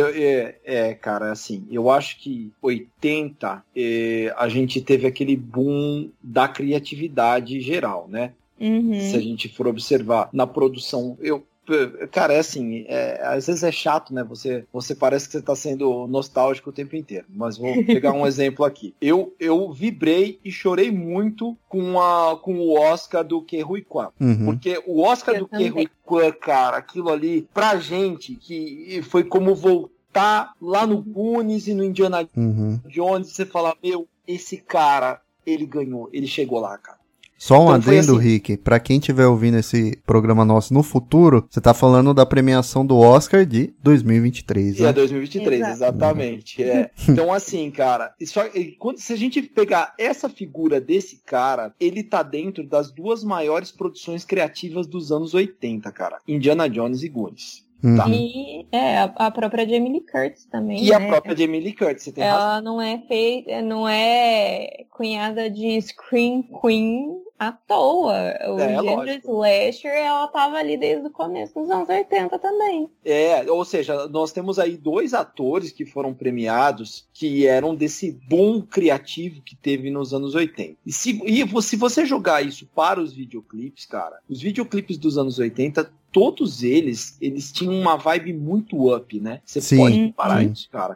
cara, assim, eu acho que 80, a gente teve aquele boom da criatividade geral, né? Uhum. Se a gente for observar na produção, cara, assim, às vezes é chato, né? Você parece que você tá sendo nostálgico o tempo inteiro. Mas vou pegar um exemplo aqui. Eu vibrei e chorei muito com o Oscar do Ke Huy Quan. Uhum. Porque o Oscar do Ke Huy Quan, cara, aquilo ali, pra gente, que foi como voltar lá no Goonies e no Indiana Jones, você fala, esse cara, ele ganhou, ele chegou lá, cara. Só um então, adendo, assim, Rick, pra quem estiver ouvindo esse programa nosso no futuro, você tá falando da premiação do Oscar de 2023, né? 2023, exatamente. Então, assim, cara, se a gente pegar essa figura desse cara, ele tá dentro das duas maiores produções criativas dos anos 80, cara. Indiana Jones e Goonies. Tá. E a própria Jamie Lee Curtis também. E a própria Jamie Lee Curtis, você tem razão. Ela não é cunhada de Scream Queen à toa. O gênero slasher, ela tava ali desde o começo dos anos 80 também. Ou seja, nós temos aí dois atores que foram premiados que eram desse boom criativo que teve nos anos 80. E se você jogar isso para os videoclipes, cara, os videoclipes dos anos 80, todos eles tinham uma vibe muito up, né? Você pode parar isso, cara.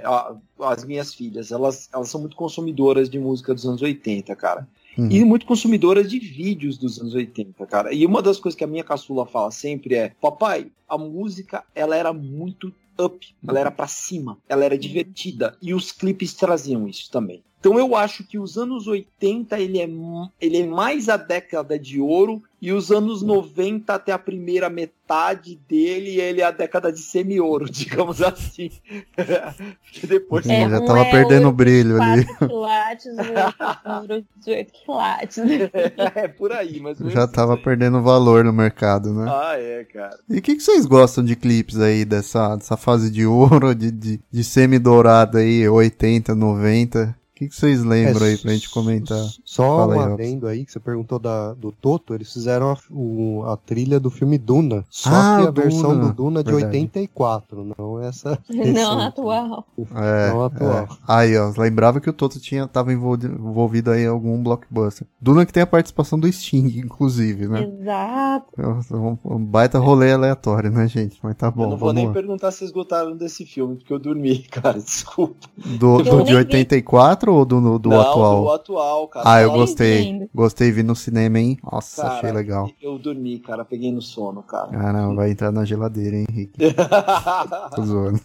As minhas filhas, elas são muito consumidoras de música dos anos 80, cara. E muito consumidoras de vídeos dos anos 80, cara. E uma das coisas que a minha caçula fala sempre é: papai, a música, ela era muito up, ela era pra cima, ela era divertida. E os clipes traziam isso também. Então eu acho que os anos 80, ele é mais a década de ouro, e os anos 90 até a primeira metade dele, ele é a década de semi-ouro, digamos assim. Porque depois... já tava perdendo o brilho ali. 4 quilates, o outro 18 quilates. Por aí, mas... Já tava perdendo valor no mercado, né? Cara. E o que vocês gostam de clipes aí, dessa fase de ouro, de semi-dourado aí, 80, 90... O que vocês lembram aí pra gente comentar? Só um adendo aí, que você perguntou do Toto, eles fizeram a trilha do filme Duna, só que a versão do Duna de 84, não essa... Não atual. Não atual. Aí, ó, lembrava que o Toto tava envolvido aí em algum blockbuster. Duna que tem a participação do Sting, inclusive, né? Exato. Um baita rolê aleatório, né, gente? Mas tá bom, eu não vou nem perguntar se vocês gostaram desse filme, porque eu dormi, cara, desculpa. Do de 84 ou do Não, atual? do atual, cara. Ah, eu Sim, gostei. lindo. Gostei, vi no cinema, hein? Nossa, Cara, achei legal. eu dormi, cara. Peguei no sono, cara. Caramba, vai entrar na geladeira, hein, Henrique? Tô zoando.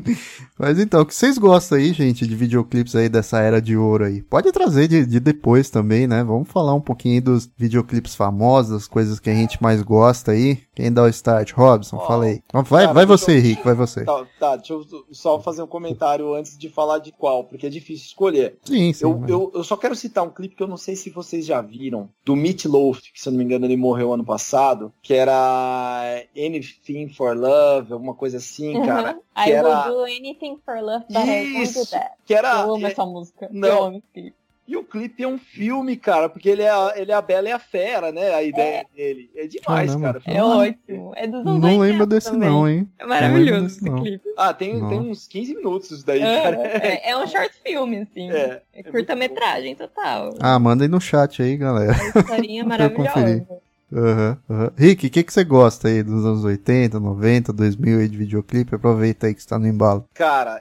Mas então, o que vocês gostam aí, gente, de videoclipes aí dessa era de ouro aí? Pode trazer de depois também, né? Vamos falar um pouquinho aí dos videoclipes famosos, das coisas que a gente mais gosta aí. Quem dá o start? Robson, fala aí. Vai você, Henrique, vai você. Tá, deixa eu só fazer um comentário antes de falar de qual, porque é difícil escolher. Sim, mas... eu só quero citar um clipe que eu não sei se vocês já viram, do Meat Loaf, que se eu não me engano ele morreu ano passado, que era Anything for Love, alguma coisa assim, cara. Que I will do anything for love, but I won't do that. Que era... Eu amo essa música. Não. Eu amo esse clipe. E o clipe é um filme, cara, porque ele é a Bela e a Fera, né? A ideia dele. É demais, Caramba. cara. É ótimo. É dos anos Não 80 lembro desse também. não, hein? É maravilhoso esse Não. clipe. Ah, tem uns 15 minutos isso daí, cara. É um short film, assim. É curta-metragem total. Ah, manda aí no chat aí, galera. A historinha maravilhosa. Aham. Rick, o que você gosta aí dos anos 80, 90, 2000 aí de videoclipe? Aproveita aí que você tá no embalo. Cara,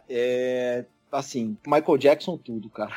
assim, Michael Jackson tudo, cara.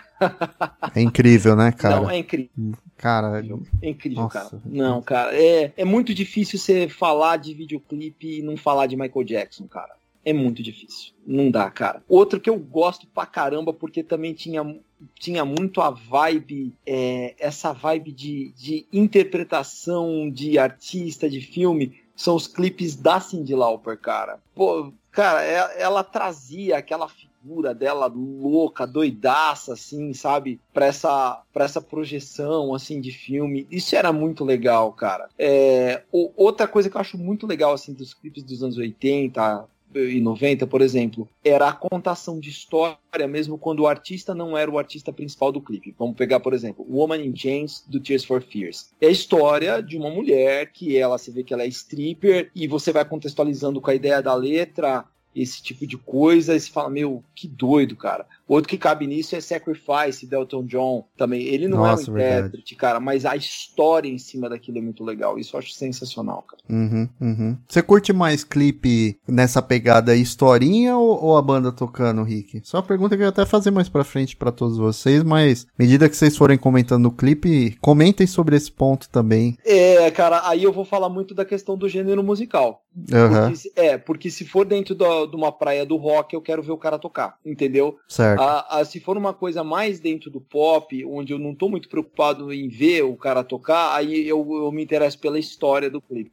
É incrível, né, cara? Não, é incrível. Cara, É incrível, nossa. cara. Não, cara, é muito difícil você falar de videoclipe e não falar de Michael Jackson, cara. É muito difícil. Não dá, cara. Outro que eu gosto pra caramba, porque também tinha muito a vibe, essa vibe de interpretação de artista, de filme, são os clipes da Cyndi Lauper, cara. Pô, cara, ela trazia aquela figura dela louca, doidaça, assim, sabe? Pra essa projeção, assim, de filme. Isso era muito legal, cara. Outra coisa que eu acho muito legal, assim, dos clipes dos anos 80 e 90, por exemplo, era a contação de história, mesmo quando o artista não era o artista principal do clipe. Vamos pegar, por exemplo, Woman in Chains, do Tears for Fears. É a história de uma mulher que você vê que ela é stripper, e você vai contextualizando com a ideia da letra, esse tipo de coisa, e você fala, meu, que doido, cara. Outro que cabe nisso é Sacrifice, de Elton John, também. Ele não é um intérprete, cara, mas a história em cima daquilo é muito legal. Isso eu acho sensacional, cara. Você curte mais clipe nessa pegada historinha ou a banda tocando, Rick? Só uma pergunta que eu ia até fazer mais pra frente pra todos vocês, mas à medida que vocês forem comentando o clipe, comentem sobre esse ponto também. Cara, aí eu vou falar muito da questão do gênero musical. Porque se for dentro de uma praia do rock, eu quero ver o cara tocar, entendeu? Certo. Se for uma coisa mais dentro do pop, onde eu não tô muito preocupado em ver o cara tocar, aí eu me interesso pela história do clipe.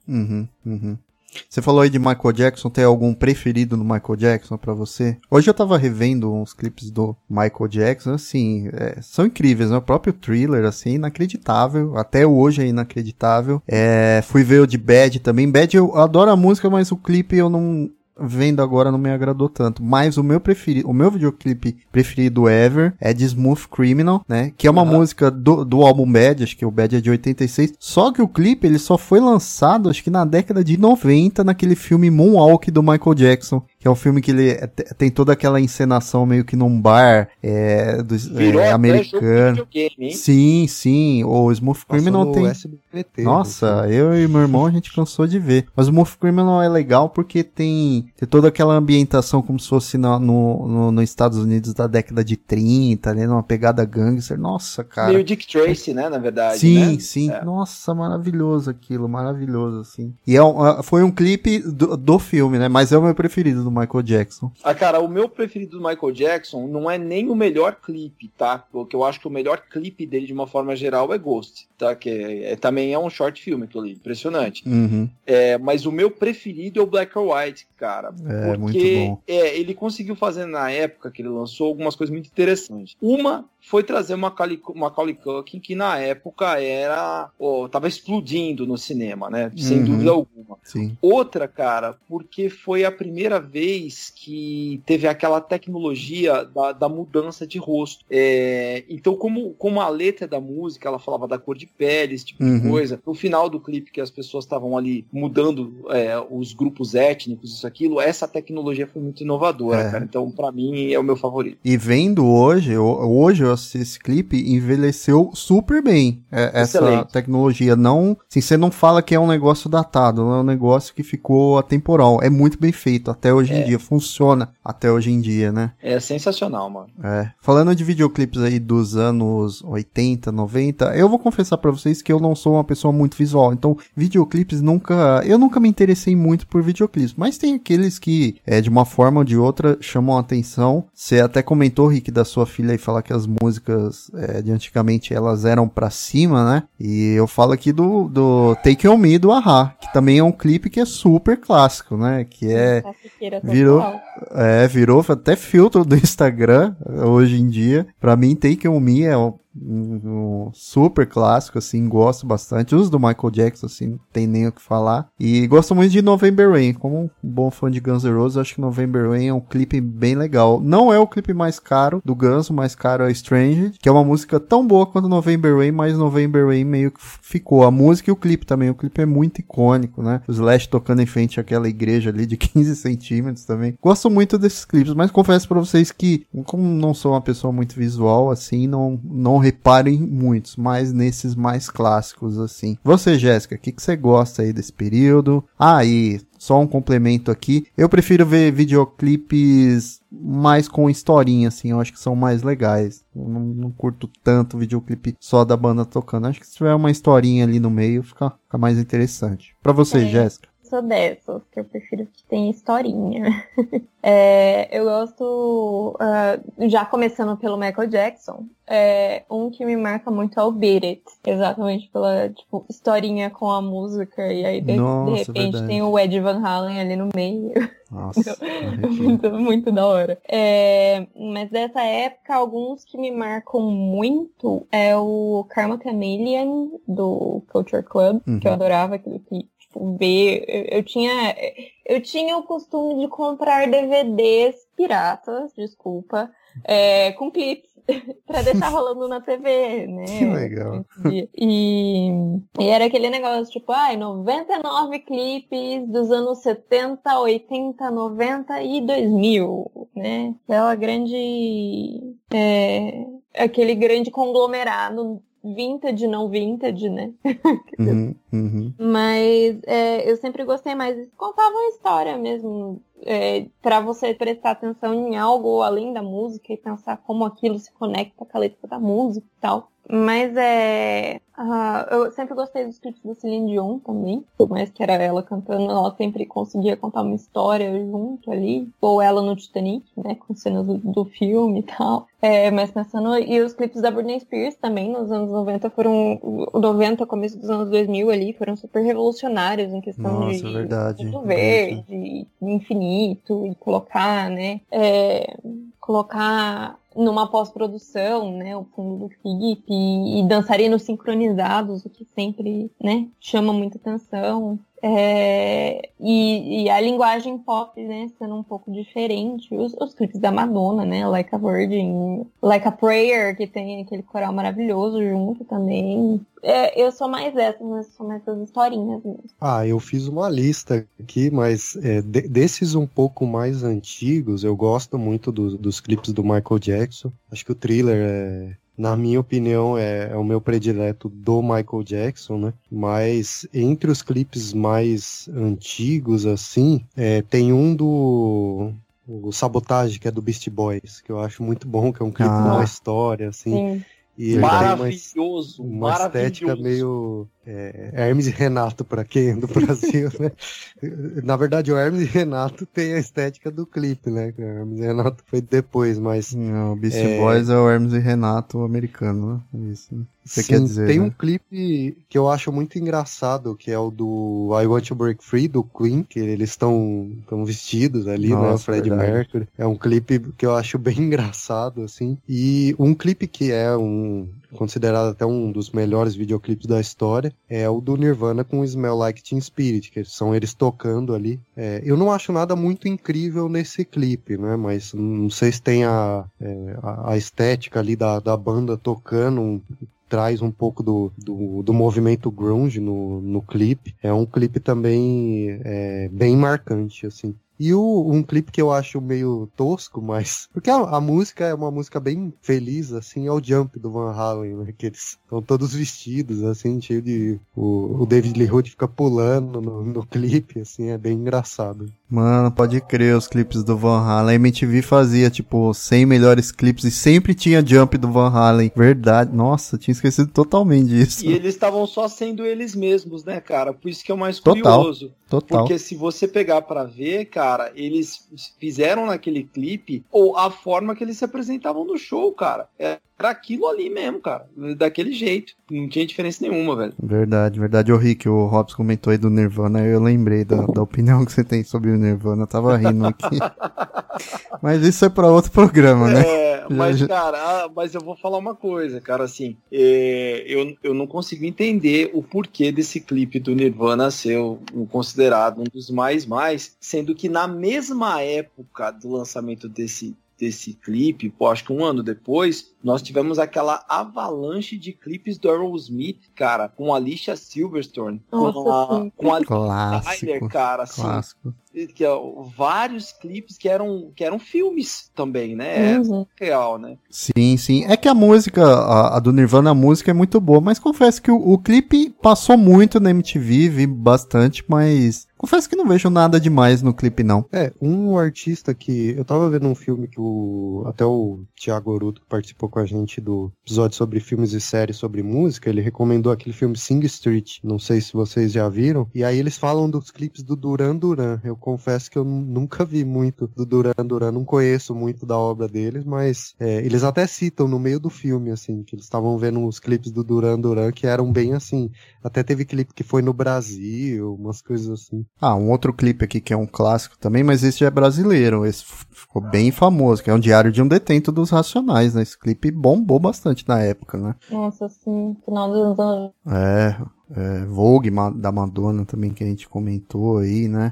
Você falou aí de Michael Jackson, tem algum preferido no Michael Jackson pra você? Hoje eu tava revendo uns clipes do Michael Jackson, assim, são incríveis, né? O próprio Thriller, assim, inacreditável, até hoje é inacreditável. Fui ver o de Bad também. Bad eu adoro a música, mas o clipe eu não... vendo agora não me agradou tanto, mas o meu videoclipe preferido ever é de Smooth Criminal, né, que é uma música do álbum Bad, acho que o Bad é de 86, só que o clipe ele só foi lançado acho que na década de 90, naquele filme Moonwalk do Michael Jackson, que é um filme que ele tem toda aquela encenação meio que num bar americano. Sim, o Smooth Criminal tem... SBT, nossa, eu e meu irmão a gente cansou de ver, mas o Smooth Criminal é legal porque tem toda aquela ambientação como se fosse nos Estados Unidos da década de 30, né, numa pegada gangster, nossa, cara. Meio Dick Tracy, né, na verdade. Sim, nossa, maravilhoso aquilo, maravilhoso, assim. E foi um clipe do filme, né, mas é o meu preferido do Michael Jackson. Cara, o meu preferido do Michael Jackson não é nem o melhor clipe, tá? Porque eu acho que o melhor clipe dele, de uma forma geral, é Ghost, tá? Que também é um short filme, aquilo ali, impressionante. Mas o meu preferido é o Black or White, cara. Porque muito bom. Ele conseguiu fazer, na época que ele lançou, algumas coisas muito interessantes. Uma foi trazer uma Macaulay Culkin, que na época tava explodindo no cinema, né? Sem dúvida alguma. Sim. Outra, cara, porque foi a primeira vez que teve aquela tecnologia da mudança de rosto. Então, como a letra da música, ela falava da cor de pele, esse tipo de coisa, no final do clipe que as pessoas estavam ali mudando os grupos étnicos, isso, aquilo, essa tecnologia foi muito inovadora, cara. Então, pra mim, é o meu favorito. E vendo hoje eu assisti esse clipe, envelheceu super bem essa tecnologia. Não, assim, você não fala que é um negócio datado, um negócio que ficou atemporal. É muito bem feito até hoje em dia, funciona até hoje em dia, né? É sensacional, mano. Falando de videoclipes aí dos anos 80, 90, eu vou confessar pra vocês que eu não sou uma pessoa muito visual, então videoclipes eu nunca me interessei muito por videoclipes, mas tem aqueles que, de uma forma ou de outra, chamam a atenção. Você até comentou, Rick, da sua filha e falar que as músicas de antigamente elas eram pra cima, né? E eu falo aqui do Take On Me do A-ha, que também é um clipe que é super clássico, né? Que virou até filtro do Instagram hoje em dia. Pra mim, Take On Me é um super clássico, assim, gosto bastante. Os do Michael Jackson, assim, não tem nem o que falar. E gosto muito de November Rain. Como um bom fã de Guns N' Roses, acho que November Rain é um clipe bem legal. Não é o clipe mais caro do Guns, o mais caro é Strange, que é uma música tão boa quanto November Rain, mas November Rain meio que ficou. A música e o clipe também. O clipe é muito icônico, né? O Slash tocando em frente àquela igreja ali de 15 centímetros também. Gosto muito desses clipes, mas confesso pra vocês que, como não sou uma pessoa muito visual, assim, não reparem muitos, mas nesses mais clássicos, assim. Você, Jéssica, o que você gosta aí desse período? E só um complemento aqui, eu prefiro ver videoclipes mais com historinha, assim, eu acho que são mais legais. Eu não curto tanto videoclipe só da banda tocando. Acho que se tiver uma historinha ali no meio, fica mais interessante. Pra você, Jéssica? Sou dessas, que eu prefiro que tenha historinha. Eu gosto, já começando pelo Michael Jackson, um que me marca muito é o Beat It, exatamente pela, tipo, historinha com a música, e aí de repente verdade. Tem o Ed Van Halen ali no meio. Nossa, muito da hora. Mas dessa época, alguns que me marcam muito é o Karma Chameleon, do Culture Club, que eu adorava aquele clipe. Eu tinha o costume de comprar DVDs piratas, desculpa, com clipes pra deixar rolando na TV, né? Que legal. E era aquele negócio, tipo, 99 clipes dos anos 70, 80, 90 e 2000, né? Aquele grande conglomerado vintage, não vintage, né? Mas eu sempre gostei mais. Contava uma história mesmo, pra você prestar atenção em algo além da música e pensar como aquilo se conecta com a letra da música e tal. Mas eu sempre gostei dos clipes da Celine Dion também. Por mais que era ela cantando, ela sempre conseguia contar uma história junto ali. Ou ela no Titanic, né? Com cenas do filme e tal. Mas pensando... E os clipes da Britney Spears também, nos anos 90, começo dos anos 2000 ali, foram super revolucionários em questão de fundo verde, infinito, e colocar, né? Colocar numa pós-produção, né, o fundo do clipe e dançarinos sincronizados, o que sempre, né, chama muita atenção. E a linguagem pop, né, sendo um pouco diferente. Os clipes da Madonna, né, Like a Virgin, Like a Prayer, que tem aquele coral maravilhoso junto também. Eu sou mais dessas, mas sou mais das historinhas mesmo. Eu fiz uma lista aqui, mas desses um pouco mais antigos, eu gosto muito dos clipes do Michael Jackson. Acho que o Thriller na minha opinião, é o meu predileto do Michael Jackson, né? Mas entre os clipes mais antigos, assim, tem um o Sabotage, que é do Beastie Boys, que eu acho muito bom, que é um clipe de uma história, assim. Sim. E ele maravilhoso, tem uma estética meio Hermes e Renato, pra quem é do Brasil, né? Na verdade, o Hermes e Renato tem a estética do clipe, né? O Hermes e Renato foi depois, mas... Não, o Beastie Boys é o Hermes e Renato americano, né? Isso, né? Você Sim, quer dizer, tem né? um clipe que eu acho muito engraçado, que é o do I Want to Break Free, do Queen, que eles estão vestidos ali, né? O Freddie Mercury. É um clipe que eu acho bem engraçado, assim. E um clipe que é considerado até um dos melhores videoclipes da história, é o do Nirvana com Smell Like Teen Spirit, que são eles tocando ali. Eu não acho nada muito incrível nesse clipe, né? Mas não sei se tem a estética ali da banda tocando, traz um pouco do movimento grunge no clipe. É um clipe também bem marcante, assim. E um clipe que eu acho meio tosco, mas... Porque a música é uma música bem feliz, assim, é o Jump do Van Halen, né? Que eles estão todos vestidos, assim, cheio de... O David Lee Roth fica pulando no clipe, assim, é bem engraçado. Mano, pode crer, os clipes do Van Halen. A MTV fazia, tipo, 100 melhores clipes e sempre tinha Jump do Van Halen. Verdade. Nossa, tinha esquecido totalmente disso. E eles estavam só sendo eles mesmos, né, cara? Por isso que é o mais Total. curioso. Total. Porque se você pegar pra ver, cara, eles fizeram naquele clipe ou a forma que eles se apresentavam no show, cara. Era aquilo ali mesmo, cara. Daquele jeito. Não tinha diferença nenhuma, velho. Verdade, verdade. Ô Rick, o Robson comentou aí do Nirvana, eu lembrei da opinião que você tem sobre o Nirvana. Eu tava rindo aqui. Mas isso é pra outro programa, né? Mas, cara, mas eu vou falar uma coisa, cara, assim, eu não consigo entender o porquê desse clipe do Nirvana ser considerado um dos mais, sendo que na mesma época do lançamento desse clipe, acho que um ano depois, nós tivemos aquela avalanche de clipes do Aerosmith, cara, com a Alicia Silverstone, com a Clássico, cara, assim, clássico. Que, vários clipes que eram filmes também, né? É real, né? Sim. É que a música, a do Nirvana, a música é muito boa, mas confesso que o clipe passou muito na MTV, vi bastante, mas confesso que não vejo nada demais no clipe, não. Um artista que... Eu tava vendo um filme que até o Thiago Oruto, que participou com a gente do episódio sobre filmes e séries sobre música, ele recomendou aquele filme Sing Street, não sei se vocês já viram, e aí eles falam dos clipes do Duran Duran. Eu confesso que eu nunca vi muito do Duran Duran, não conheço muito da obra deles, mas eles até citam no meio do filme, assim, que eles estavam vendo os clipes do Duran Duran que eram bem assim, até teve clipe que foi no Brasil, umas coisas assim. Um outro clipe aqui que é um clássico também, mas esse já é brasileiro, esse ficou bem famoso, que é um Diário de um Detento dos Racionais, né? Esse clipe bombou bastante na época, né? Nossa, sim, final dos anos. Vogue da Madonna também, que a gente comentou aí, né?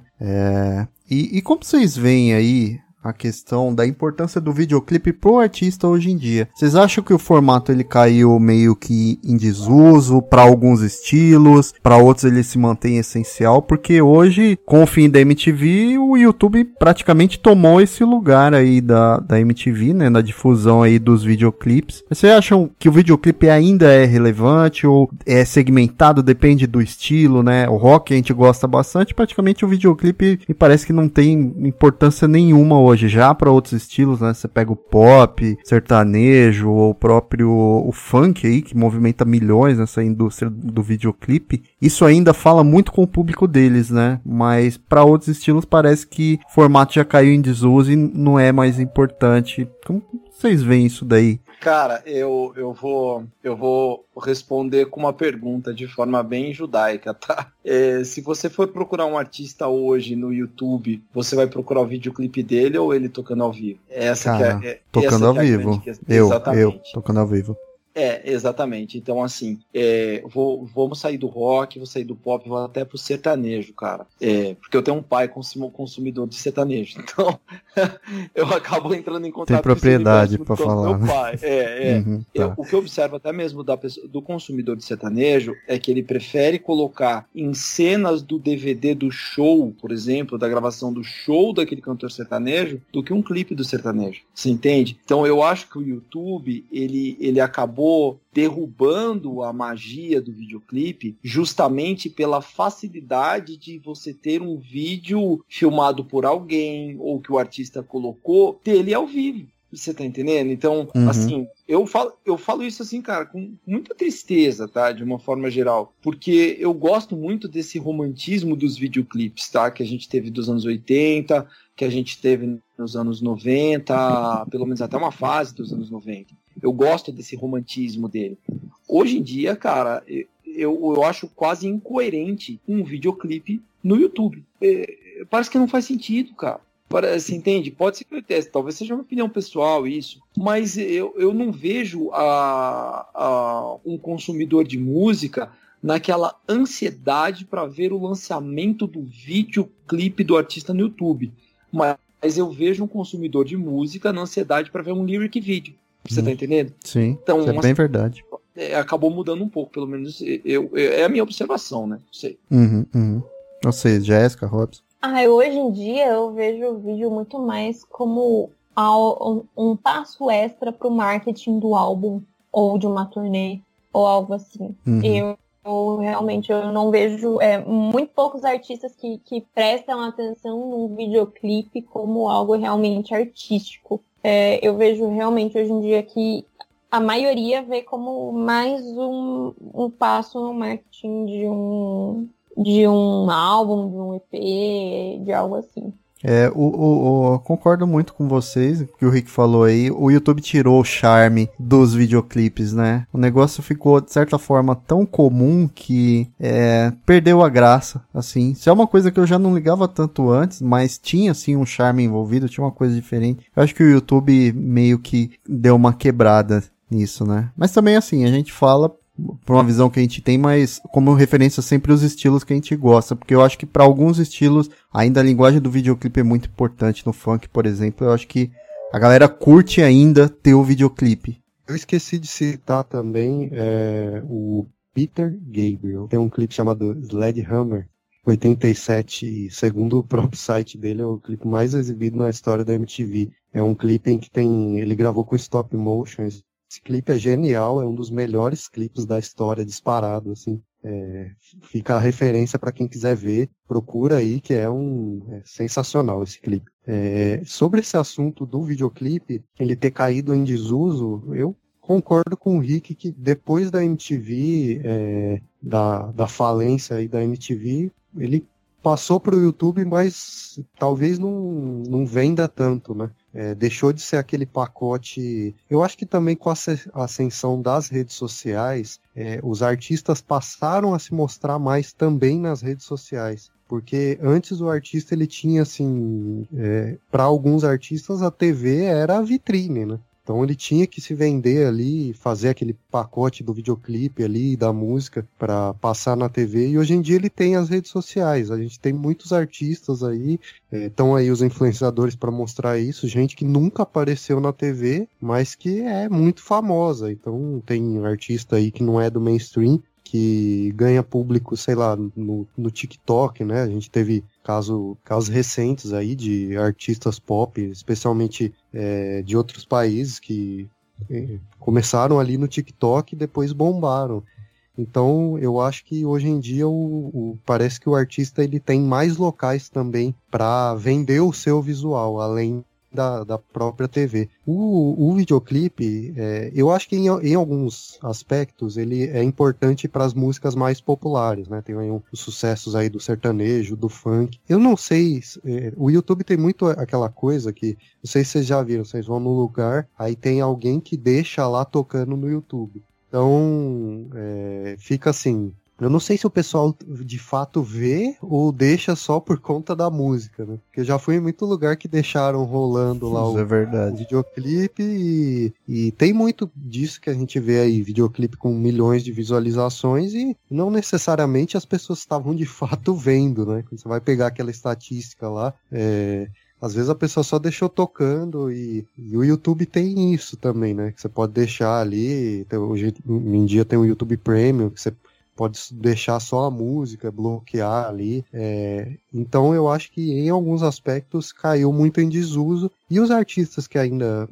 E como vocês veem aí a questão da importância do videoclipe pro artista hoje em dia? Vocês acham que o formato ele caiu meio que em desuso para alguns estilos, para outros ele se mantém essencial? Porque hoje, com o fim da MTV, o YouTube praticamente tomou esse lugar aí da MTV, né, na difusão aí dos videoclipes. Vocês acham que o videoclipe ainda é relevante ou é segmentado, depende do estilo, né? O rock a gente gosta bastante, praticamente o videoclipe me parece que não tem importância nenhuma hoje. Já para outros estilos, né? Você pega o pop, sertanejo, ou o próprio o funk aí, que movimenta milhões nessa indústria do videoclipe. Isso ainda fala muito com o público deles, né? Mas para outros estilos parece que o formato já caiu em desuso e não é mais importante. Como vocês veem isso daí? Cara, eu vou responder com uma pergunta de forma bem judaica, tá? Se você for procurar um artista hoje no YouTube, você vai procurar o videoclipe dele ou ele tocando ao vivo? Tocando ao vivo. Eu tocando ao vivo. Exatamente. Então, assim, vamos sair do rock, vou sair do pop, vou até pro sertanejo, cara. Porque eu tenho um pai consumidor de sertanejo. Então, eu acabo entrando em contato com propriedade para falar, meu né? pai. Tá. O que eu observo até mesmo do consumidor de sertanejo é que ele prefere colocar em cenas do DVD do show, por exemplo, da gravação do show daquele cantor sertanejo, do que um clipe do sertanejo. Você entende? Então, eu acho que o YouTube, ele acabou derrubando a magia do videoclipe justamente pela facilidade de você ter um vídeo filmado por alguém ou que o artista colocou dele ao vivo. Você tá entendendo? Então, assim, eu falo isso assim, cara, com muita tristeza, tá? De uma forma geral. Porque eu gosto muito desse romantismo dos videoclipes, tá? Que a gente teve dos anos 80, que a gente teve nos anos 90, pelo menos até uma fase dos anos 90. Eu gosto desse romantismo dele. Hoje em dia, cara, eu acho quase incoerente um videoclipe no YouTube. Parece que não faz sentido, cara. Você entende? Pode ser que eu teste, talvez seja uma opinião pessoal isso, mas eu não vejo um consumidor de música naquela ansiedade para ver o lançamento do videoclipe do artista no YouTube. Mas eu vejo um consumidor de música na ansiedade para ver um lyric video. Você tá entendendo? Sim, então, isso é bem verdade. Acabou mudando um pouco, pelo menos é a minha observação, né? Não sei. Não sei, Jéssica, Robson. Hoje em dia eu vejo o vídeo muito mais como um passo extra pro marketing do álbum, ou de uma turnê, ou algo assim. Eu realmente não vejo muito poucos artistas que prestam atenção num videoclipe como algo realmente artístico. Eu vejo realmente hoje em dia que a maioria vê como mais um passo no marketing de um álbum, de um EP, de algo assim. Eu concordo muito com vocês, o que o Rick falou aí. O YouTube tirou o charme dos videoclipes, né? O negócio ficou, de certa forma, tão comum que perdeu a graça, assim. Isso é uma coisa que eu já não ligava tanto antes, mas tinha, assim, um charme envolvido, tinha uma coisa diferente. Eu acho que o YouTube meio que deu uma quebrada nisso, né? Mas também, assim, a gente fala por uma visão que a gente tem, mas como referência sempre os estilos que a gente gosta, porque eu acho que para alguns estilos ainda a linguagem do videoclipe é muito importante. No funk, por exemplo, eu acho que a galera curte ainda ter o videoclipe. Eu esqueci de citar também o Peter Gabriel, tem um clipe chamado Sledgehammer 87, e segundo o próprio site dele é o clipe mais exibido na história da MTV. É um clipe em que ele gravou com stop motion. Esse clipe é genial, é um dos melhores clipes da história, disparado, assim. Fica a referência para quem quiser ver, procura aí, que é sensacional esse clipe. Sobre esse assunto do videoclipe, ele ter caído em desuso, eu concordo com o Rick que depois da MTV, da falência aí da MTV, ele passou para o YouTube, mas talvez não venda tanto, né? Deixou de ser aquele pacote. Eu acho que também com a ascensão das redes sociais, os artistas passaram a se mostrar mais também nas redes sociais. Porque antes o artista ele tinha, assim, para alguns artistas a TV era a vitrine, né? Então ele tinha que se vender ali, fazer aquele pacote do videoclipe ali, da música, para passar na TV. E hoje em dia ele tem as redes sociais. A gente tem muitos artistas aí, estão aí os influenciadores para mostrar isso. Gente que nunca apareceu na TV, mas que é muito famosa. Então tem artista aí que não é do mainstream, que ganha público, sei lá, no TikTok, né? A gente teve casos recentes aí de artistas pop, especialmente de outros países que começaram ali no TikTok e depois bombaram. Então, eu acho que hoje em dia parece que o artista ele tem mais locais também para vender o seu visual, além da própria TV. O videoclipe, eu acho que em alguns aspectos ele é importante para as músicas mais populares, né? Tem aí os sucessos aí do sertanejo, do funk. Eu não sei, o YouTube tem muito aquela coisa que, não sei se vocês já viram, vocês vão no lugar, aí tem alguém que deixa lá tocando no YouTube. Então, fica assim. Eu não sei se o pessoal de fato vê ou deixa só por conta da música, né? Porque eu já fui em muito lugar que deixaram rolando lá o videoclipe e tem muito disso que a gente vê aí, videoclipe com milhões de visualizações e não necessariamente as pessoas estavam de fato vendo, né? Quando você vai pegar aquela estatística lá, às vezes a pessoa só deixou tocando e o YouTube tem isso também, né? Que você pode deixar ali, hoje em dia tem o YouTube Premium, que você pode deixar só a música, bloquear ali. Então eu acho que em alguns aspectos caiu muito em desuso. E os artistas que ainda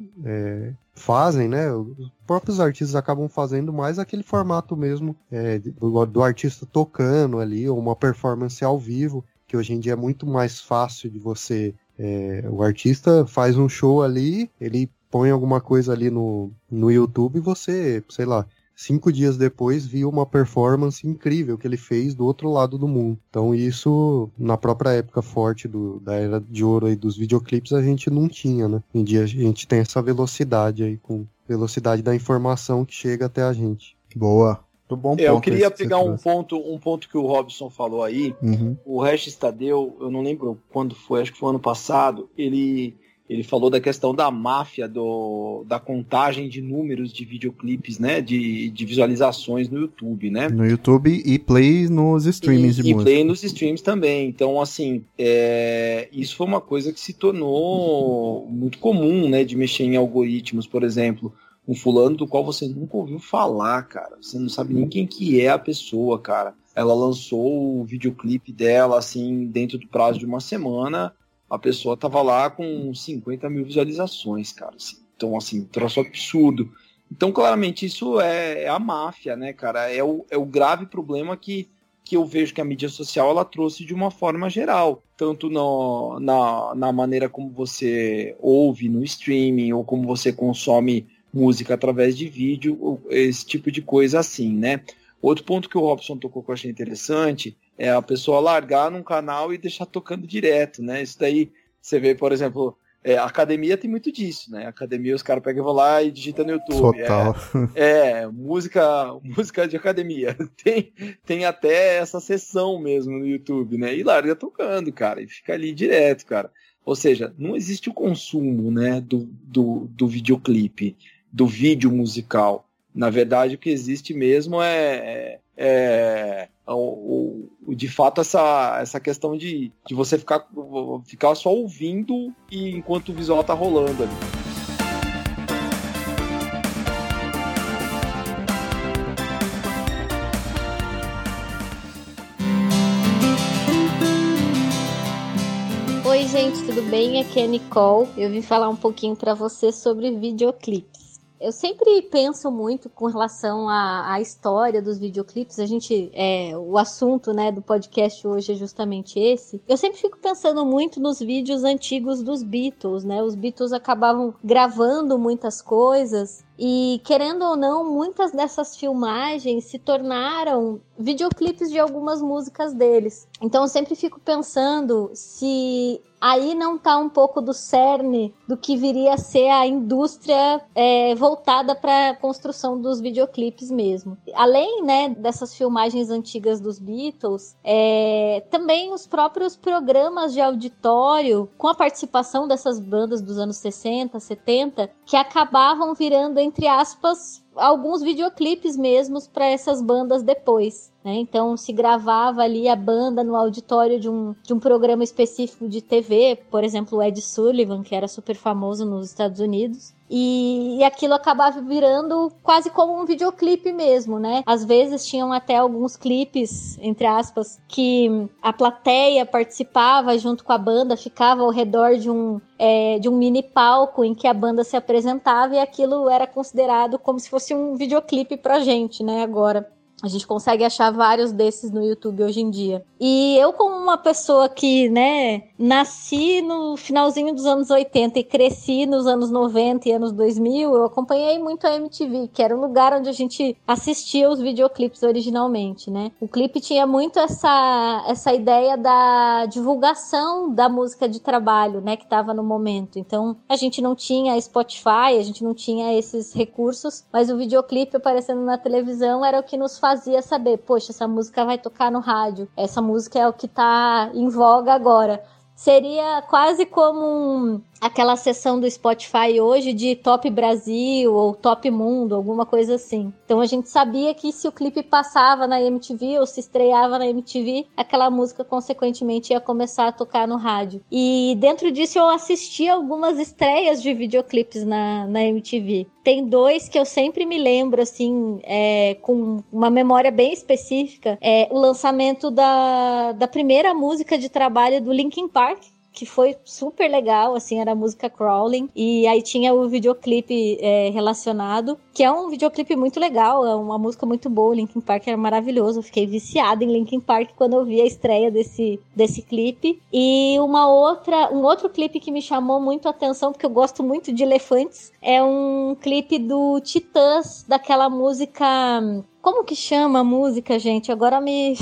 fazem, né? Os próprios artistas acabam fazendo mais aquele formato mesmo do artista tocando ali, ou uma performance ao vivo, que hoje em dia é muito mais fácil de você... o artista faz um show ali, ele põe alguma coisa ali no YouTube e você, sei lá, 5 dias depois viu uma performance incrível que ele fez do outro lado do mundo. Então isso, na própria época forte da era de ouro aí dos videoclipes, a gente não tinha, né? Em dia a gente tem essa velocidade aí, com velocidade da informação que chega até a gente. Boa. Muito bom ponto. Eu queria pegar um ponto que o Robson falou aí. Uhum. O Regis Tadeu, eu não lembro quando foi, acho que foi ano passado, ele falou da questão da máfia, da contagem de números de videoclipes, né, de visualizações no YouTube, né? No YouTube e play nos streamings de música. E play nos streams também. Então, assim, isso foi uma coisa que se tornou muito comum, né, de mexer em algoritmos, por exemplo. Um fulano do qual você nunca ouviu falar, cara. Você não sabe nem quem que é a pessoa, cara. ela lançou o videoclipe dela, assim, dentro do prazo de uma semana, a pessoa tava lá com 50 mil visualizações, cara, assim. Então, assim, troço absurdo. Então, claramente, isso é a máfia, né, cara? É o grave problema que eu vejo que a mídia social ela trouxe de uma forma geral. Tanto na maneira como você ouve no streaming, ou como você consome música através de vídeo, esse tipo de coisa assim, né? Outro ponto que o Robson tocou que eu achei interessante é a pessoa largar num canal e deixar tocando direto, né? Isso daí, você vê, por exemplo... a academia tem muito disso, né? A academia, os caras pegam e vão lá e digitam no YouTube. Total. Música de academia. Tem até essa sessão mesmo no YouTube, né? E larga tocando, cara. E fica ali direto, cara. Ou seja, não existe o consumo, né, do videoclipe, do vídeo musical. Na verdade, o que existe mesmo de fato essa questão de você ficar só ouvindo e enquanto o visual tá rolando ali. Oi gente, tudo bem? Aqui é a Nicole. Eu vim falar um pouquinho para você sobre videoclipes. Eu sempre penso muito com relação à história dos videoclipes. O assunto, né, do podcast hoje é justamente esse. Eu sempre fico pensando muito nos vídeos antigos dos Beatles, né? Os Beatles acabavam gravando muitas coisas e, querendo ou não, muitas dessas filmagens se tornaram videoclipes de algumas músicas deles. Então eu sempre fico pensando se aí não tá um pouco do cerne do que viria a ser a indústria voltada para a construção dos videoclipes mesmo. Além, né, dessas filmagens antigas dos Beatles, também os próprios programas de auditório com a participação dessas bandas dos anos 60, 70, que acabavam virando, entre aspas, alguns videoclipes mesmos para essas bandas depois, né? Então se gravava ali a banda no auditório de um programa específico de TV, por exemplo o Ed Sullivan, que era super famoso nos Estados Unidos, e aquilo acabava virando quase como um videoclipe mesmo, né? Às vezes tinham até alguns clipes, entre aspas, que a plateia participava junto com a banda, ficava ao redor de um mini palco em que a banda se apresentava, e aquilo era considerado como se fosse um videoclipe pra gente, né? Agora a gente consegue achar vários desses no YouTube hoje em dia. E eu, como uma pessoa que, né, nasci no finalzinho dos anos 80 e cresci nos anos 90 e anos 2000, eu acompanhei muito a MTV, que era o lugar onde a gente assistia os videoclipes originalmente, né? O clipe tinha muito essa ideia da divulgação da música de trabalho, né, que estava no momento. Então, a gente não tinha Spotify, a gente não tinha esses recursos, mas o videoclipe aparecendo na televisão era o que nos fazia saber, poxa, essa música vai tocar no rádio, essa música é o que tá em voga agora. Seria quase como aquela seção do Spotify hoje de Top Brasil ou Top Mundo, alguma coisa assim. Então a gente sabia que se o clipe passava na MTV ou se estreava na MTV, aquela música consequentemente ia começar a tocar no rádio. E dentro disso eu assisti algumas estreias de videoclipes na MTV. Tem dois que eu sempre me lembro, assim, com uma memória bem específica. O lançamento da primeira música de trabalho do Linkin Park, que foi super legal, assim, era a música Crawling, e aí tinha o videoclipe relacionado, que é um videoclipe muito legal, é uma música muito boa, o Linkin Park era maravilhoso, eu fiquei viciada em Linkin Park quando eu vi a estreia desse clipe. E um outro clipe que me chamou muito a atenção, porque eu gosto muito de elefantes, é um clipe do Titãs, daquela música... Como que chama a música, gente? Agora me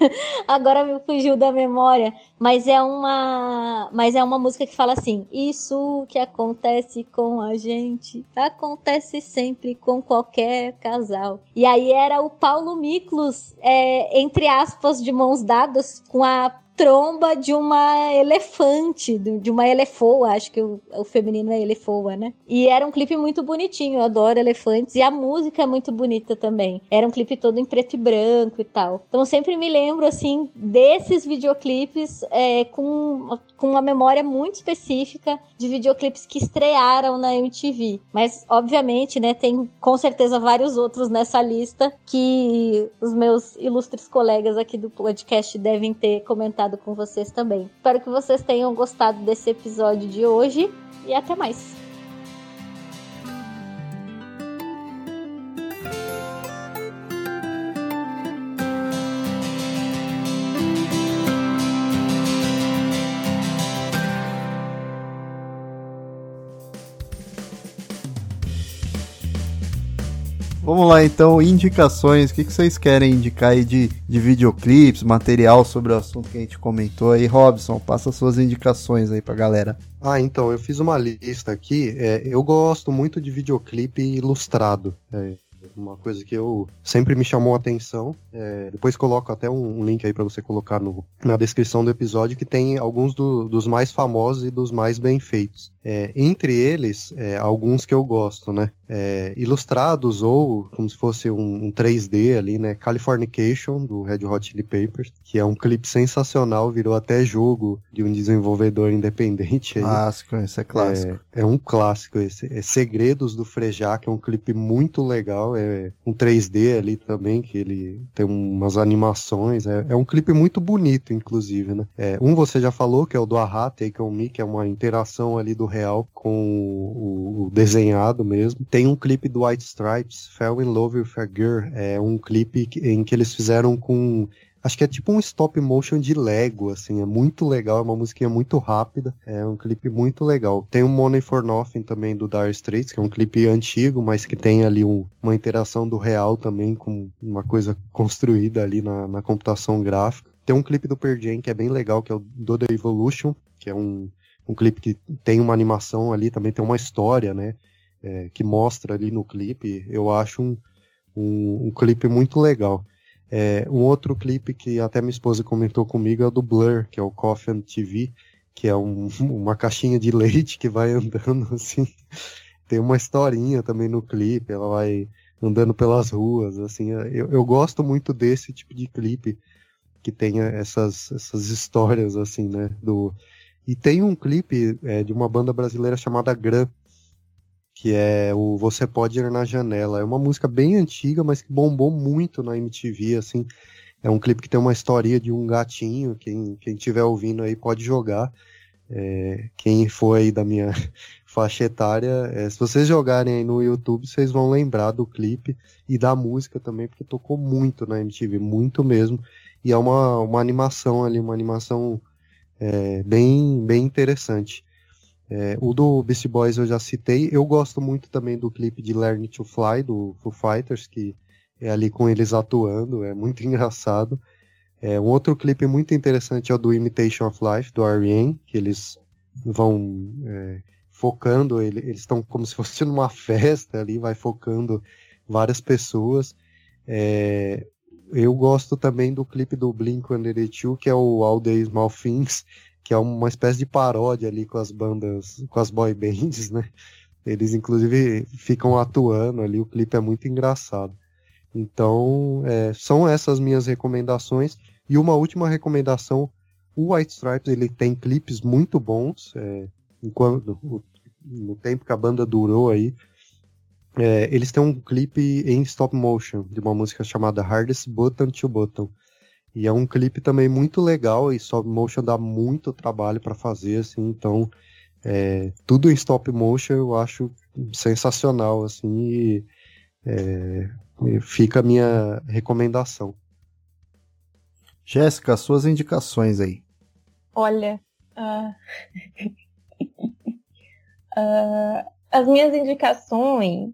fugiu da memória. Mas é uma música que fala assim: isso que acontece com a gente acontece sempre com qualquer casal. E aí era o Paulo Miklos, entre aspas, de mãos dadas com a tromba de uma elefante, de uma elefoa, acho que o feminino é elefoa, né? E era um clipe muito bonitinho, eu adoro elefantes, e a música é muito bonita também. Era um clipe todo em preto e branco e tal. Então eu sempre me lembro, assim, desses videoclipes com uma memória muito específica de videoclipes que estrearam na MTV. Mas, obviamente, né, tem com certeza vários outros nessa lista que os meus ilustres colegas aqui do podcast devem ter comentado com vocês também. Espero que vocês tenham gostado desse episódio de hoje e até mais. Vamos lá então, indicações. O que vocês querem indicar aí de videoclipes, material sobre o assunto que a gente comentou aí? Robson, passa suas indicações aí pra galera. Então, eu fiz uma lista aqui. Eu gosto muito de videoclipe ilustrado. Uma coisa que eu sempre me chamou a atenção. Depois coloco até um link aí pra você colocar na descrição do episódio, que tem alguns dos mais famosos e dos mais bem feitos. Entre eles, alguns que eu gosto, né? Ilustrados ou como se fosse um 3D ali, né? Californication, do Red Hot Chili Peppers, que é um clipe sensacional, virou até jogo de um desenvolvedor independente. Aí. Clássico, esse é clássico. É um clássico esse. Segredos do Frejá, que é um clipe muito legal, um 3D ali também, que ele tem umas animações, é um clipe muito bonito, inclusive, né? Você já falou, que é o do A-ha, Take On Me, que é uma interação ali do real com o desenhado mesmo. Tem um clipe do White Stripes, Fell in Love with a Girl, é um clipe em que eles fizeram com... Acho que é tipo um stop motion de Lego, assim, é muito legal, é uma musiquinha muito rápida, é um clipe muito legal. Tem o Money for Nothing também do Dire Straits, que é um clipe antigo, mas que tem ali uma interação do real também, com uma coisa construída ali na computação gráfica. Tem um clipe do Pearl Jam que é bem legal, que é o Do The Evolution, que é um clipe que tem uma animação ali, também tem uma história, né, que mostra ali no clipe. Eu acho um clipe muito legal. Um outro clipe que até minha esposa comentou comigo é o do Blur, que é o Coffin TV, que é uma caixinha de leite que vai andando assim. Tem uma historinha também no clipe, ela vai andando pelas ruas, assim. Eu gosto muito desse tipo de clipe que tenha essas histórias, assim, né? E tem um clipe de uma banda brasileira chamada Gran, que é o Você Pode Ir na Janela. É uma música bem antiga, mas que bombou muito na MTV, assim. É um clipe que tem uma historinha de um gatinho, quem estiver ouvindo aí pode jogar. Quem for aí da minha faixa etária, se vocês jogarem aí no YouTube, vocês vão lembrar do clipe e da música também, porque tocou muito na MTV, muito mesmo. E é uma animação ali, uma animação bem, bem interessante. O do Beastie Boys eu já citei. Eu gosto muito também do clipe de Learn to Fly, do Foo Fighters, que é ali com eles atuando, é muito engraçado. Um outro clipe muito interessante é o do Imitation of Life, do R.E.M., que eles vão focando, eles estão como se fosse numa festa ali, vai focando várias pessoas. Eu gosto também do clipe do Blink-182, que é o All the Small Things, que é uma espécie de paródia ali com as bandas, com as boy bands, né? Eles, inclusive, ficam atuando ali, o clipe é muito engraçado. Então, são essas minhas recomendações. E uma última recomendação, o White Stripes, ele tem clipes muito bons, no tempo que a banda durou aí. Eles têm um clipe em stop motion, de uma música chamada Hardest Button to Button. E é um clipe também muito legal, e stop motion dá muito trabalho para fazer, assim, então tudo em stop motion eu acho sensacional, assim, e fica a minha recomendação. Jéssica, suas indicações aí. Olha, as minhas indicações,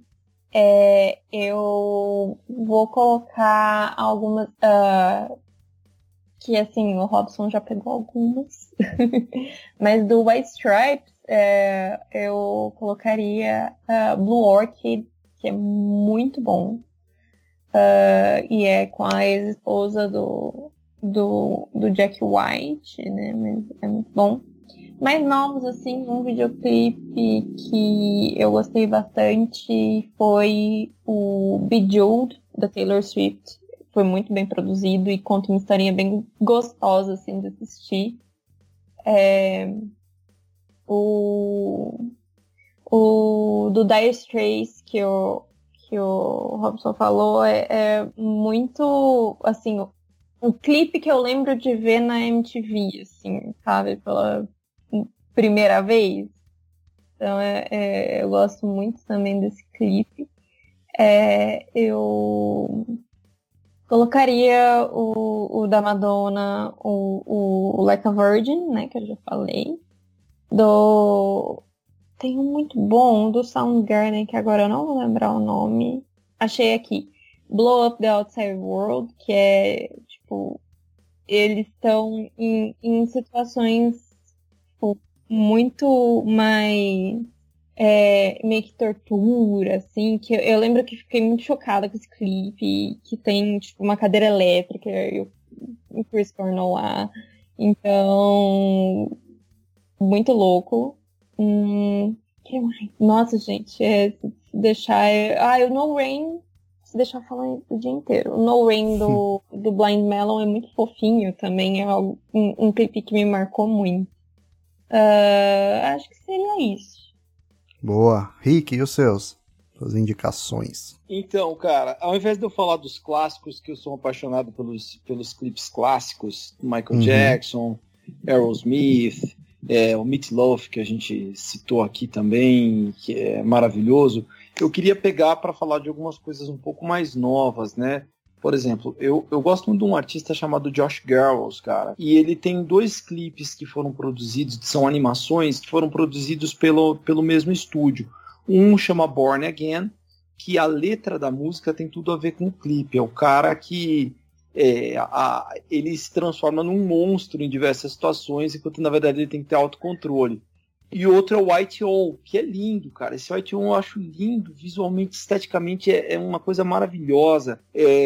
eu vou colocar algumas, que assim, o Robson já pegou algumas, mas do White Stripes, eu colocaria Blue Orchid, que é muito bom, e é com a ex-esposa do do Jack White, né? Mas é muito bom. Mais novos, assim, um videoclipe que eu gostei bastante foi o Bejeweled, da Taylor Swift. Foi muito bem produzido e conta uma historinha bem gostosa, assim, de assistir. O do Dire Straits, que o Robson falou, é muito, assim, um clipe que eu lembro de ver na MTV, assim, sabe, pela primeira vez. Então, eu gosto muito também desse clipe. Eu colocaria o da Madonna, o Like a Virgin, né, que eu já falei. Tem um muito bom do Soundgarden, que agora eu não vou lembrar o nome. Achei aqui. Blow Up the Outside World, que é, tipo, eles estão em situações, tipo, muito mais meio que tortura, assim, que eu lembro que fiquei muito chocada com esse clipe, que tem, tipo, uma cadeira elétrica e o Chris Cornell lá. Então, muito louco. Que mais? Nossa, gente, se deixar... o No Rain, se deixar falar o dia inteiro. O No Rain do Blind Melon é muito fofinho também, é um clipe que me marcou muito. Acho que seria isso. Boa. Rick, e os seus? Suas indicações. Então, cara, ao invés de eu falar dos clássicos, que eu sou apaixonado pelos clipes clássicos, Michael Jackson, Aerosmith, o Meat Loaf, que a gente citou aqui também, que é maravilhoso, eu queria pegar para falar de algumas coisas um pouco mais novas, né? Por exemplo, eu gosto muito de um artista chamado Josh Garrels, cara, e ele tem 2 clipes que foram produzidos, que são animações, que foram produzidos pelo mesmo estúdio. Um chama Born Again, que a letra da música tem tudo a ver com o clipe. É o cara que ele se transforma num monstro em diversas situações, enquanto na verdade ele tem que ter autocontrole. E outro é o White O, que é lindo, cara. Esse White O eu acho lindo, visualmente, esteticamente, é uma coisa maravilhosa.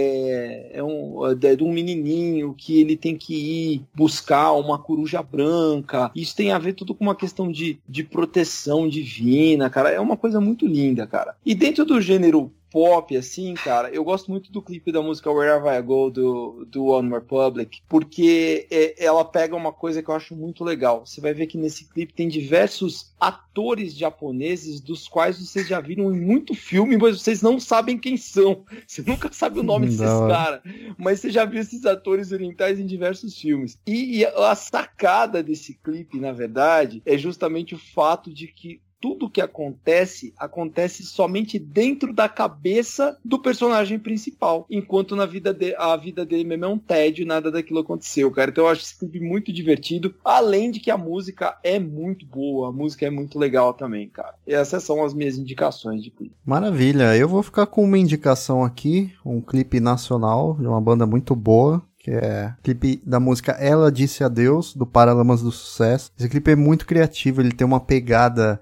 É de um menininho que ele tem que ir buscar uma coruja branca. Isso tem a ver tudo com uma questão de proteção divina, cara. É uma coisa muito linda, cara. E dentro do gênero pop, assim, cara, eu gosto muito do clipe da música Wherever I Go, do One Republic, porque ela pega uma coisa que eu acho muito legal. Você vai ver que nesse clipe tem diversos atores japoneses, dos quais vocês já viram em muito filme, mas vocês não sabem quem são. Você nunca sabe o nome desses caras, mas você já viu esses atores orientais em diversos filmes. E a sacada desse clipe, na verdade, é justamente o fato de que tudo que acontece somente dentro da cabeça do personagem principal, enquanto a vida dele mesmo é um tédio, nada daquilo aconteceu, cara. Então eu acho esse clipe muito divertido, além de que a música é muito boa, a música é muito legal também, cara. E essas são as minhas indicações de clipe. Maravilha, eu vou ficar com uma indicação aqui, um clipe nacional de uma banda muito boa, que é o clipe da música Ela Disse Adeus, do Paralamas do Sucesso. Esse clipe é muito criativo, ele tem uma pegada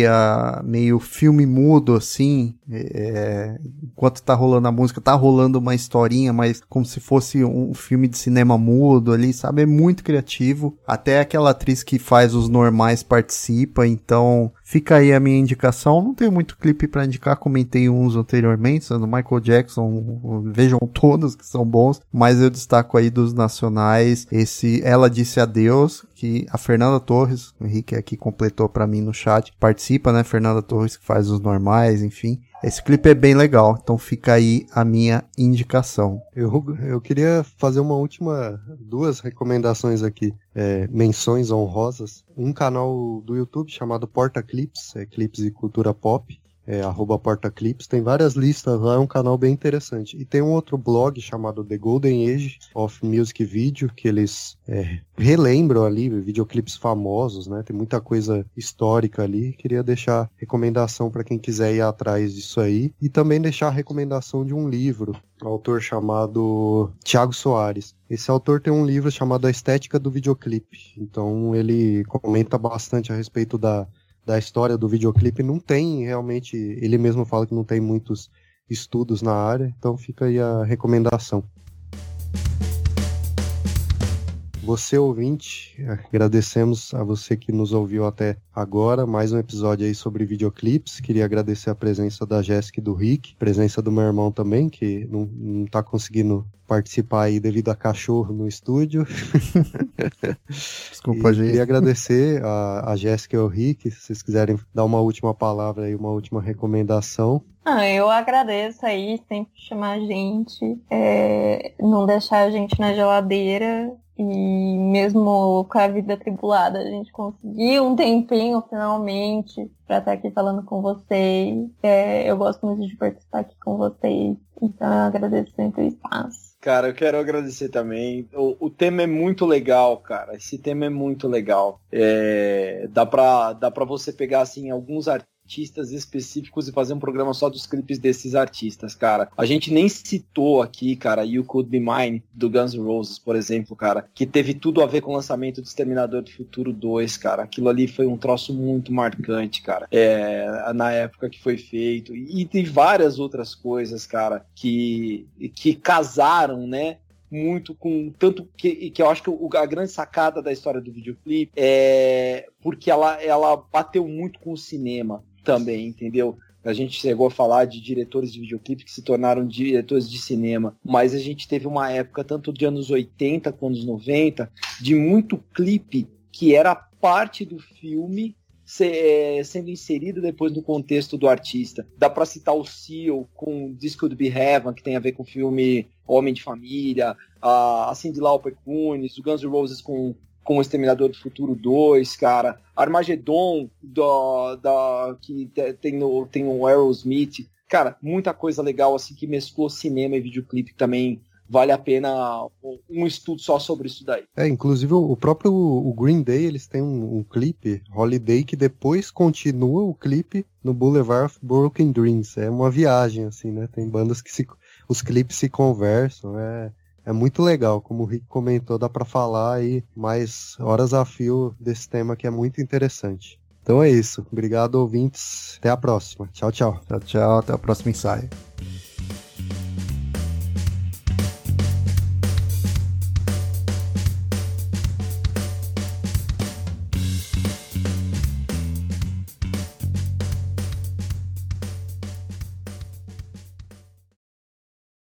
meio filme mudo, assim, enquanto tá rolando a música, tá rolando uma historinha, mas como se fosse um filme de cinema mudo ali, sabe? É muito criativo, até aquela atriz que faz os normais participa, então fica aí a minha indicação. Não tenho muito clipe pra indicar, comentei uns anteriormente, do Michael Jackson, vejam todos que são bons, mas eu destaco aí dos nacionais, esse Ela Disse Adeus, que a Fernanda Torres, o Henrique aqui completou pra mim no chat, participa, né, Fernanda Torres, que faz os normais, enfim. Esse clipe é bem legal, então fica aí a minha indicação. Eu queria fazer uma última, 2 recomendações aqui, menções honrosas. Um canal do YouTube chamado Porta Clips, Clips e Cultura Pop, @PortaClips, tem várias listas lá, é um canal bem interessante. E tem um outro blog chamado The Golden Age of Music Video, que eles relembram ali videoclipes famosos, né? Tem muita coisa histórica ali. Queria deixar recomendação para quem quiser ir atrás disso aí. E também deixar a recomendação de um livro, um autor chamado Thiago Soares. Esse autor tem um livro chamado A Estética do Videoclipe. Então ele comenta bastante a respeito da história do videoclipe. Não tem realmente, ele mesmo fala que não tem muitos estudos na área, então fica aí a recomendação. você ouvinte, agradecemos a você que nos ouviu até agora, mais um episódio aí sobre videoclipes. Queria agradecer a presença da Jéssica e do Rick, presença do meu irmão também, que não tá conseguindo participar aí devido a cachorro no estúdio. Desculpa, gente. Queria agradecer a Jéssica e ao Rick, se vocês quiserem dar uma última palavra aí, uma última recomendação. Eu agradeço aí, sempre chamar a gente, não deixar a gente na geladeira, e mesmo com a vida atribulada, a gente conseguiu um tempinho finalmente pra estar aqui falando com vocês. Eu gosto muito de participar aqui com vocês, então eu agradeço sempre o espaço. Cara, eu quero agradecer também. O tema é muito legal, cara. Esse tema é muito legal. Dá pra você pegar, assim, alguns artistas específicos e fazer um programa só dos clipes desses artistas, cara. A gente nem citou aqui, cara, You Could Be Mine, do Guns N' Roses, por exemplo, cara, que teve tudo a ver com o lançamento do Exterminador do Futuro 2, cara. Aquilo ali foi um troço muito marcante, cara, na época que foi feito. E tem várias outras coisas, cara, que casaram, né, muito com tanto que eu acho que a grande sacada da história do videoclipe é porque ela bateu muito com o cinema também, entendeu? A gente chegou a falar de diretores de videoclipe que se tornaram diretores de cinema, mas a gente teve uma época, tanto de anos 80 quanto anos 90, de muito clipe que era parte do filme sendo inserido depois no contexto do artista. Dá pra citar o Seal com This Could Be Heaven, que tem a ver com o filme Homem de Família, a Cyndi Lauper com o Guns N' Roses com o Exterminador do Futuro 2, cara, Armageddon, que tem o Aerosmith, cara, muita coisa legal, assim, que mesclou cinema e videoclipe também. Vale a pena um estudo só sobre isso daí. Inclusive o próprio Green Day, eles têm um clipe, Holiday, que depois continua o clipe no Boulevard of Broken Dreams. É uma viagem, assim, né? Tem bandas que os clipes se conversam, é muito legal, como o Rick comentou, dá pra falar aí mais horas a fio desse tema que é muito interessante. Então é isso. Obrigado, ouvintes. Até a próxima. Tchau, tchau. Tchau, tchau. Até o próximo ensaio.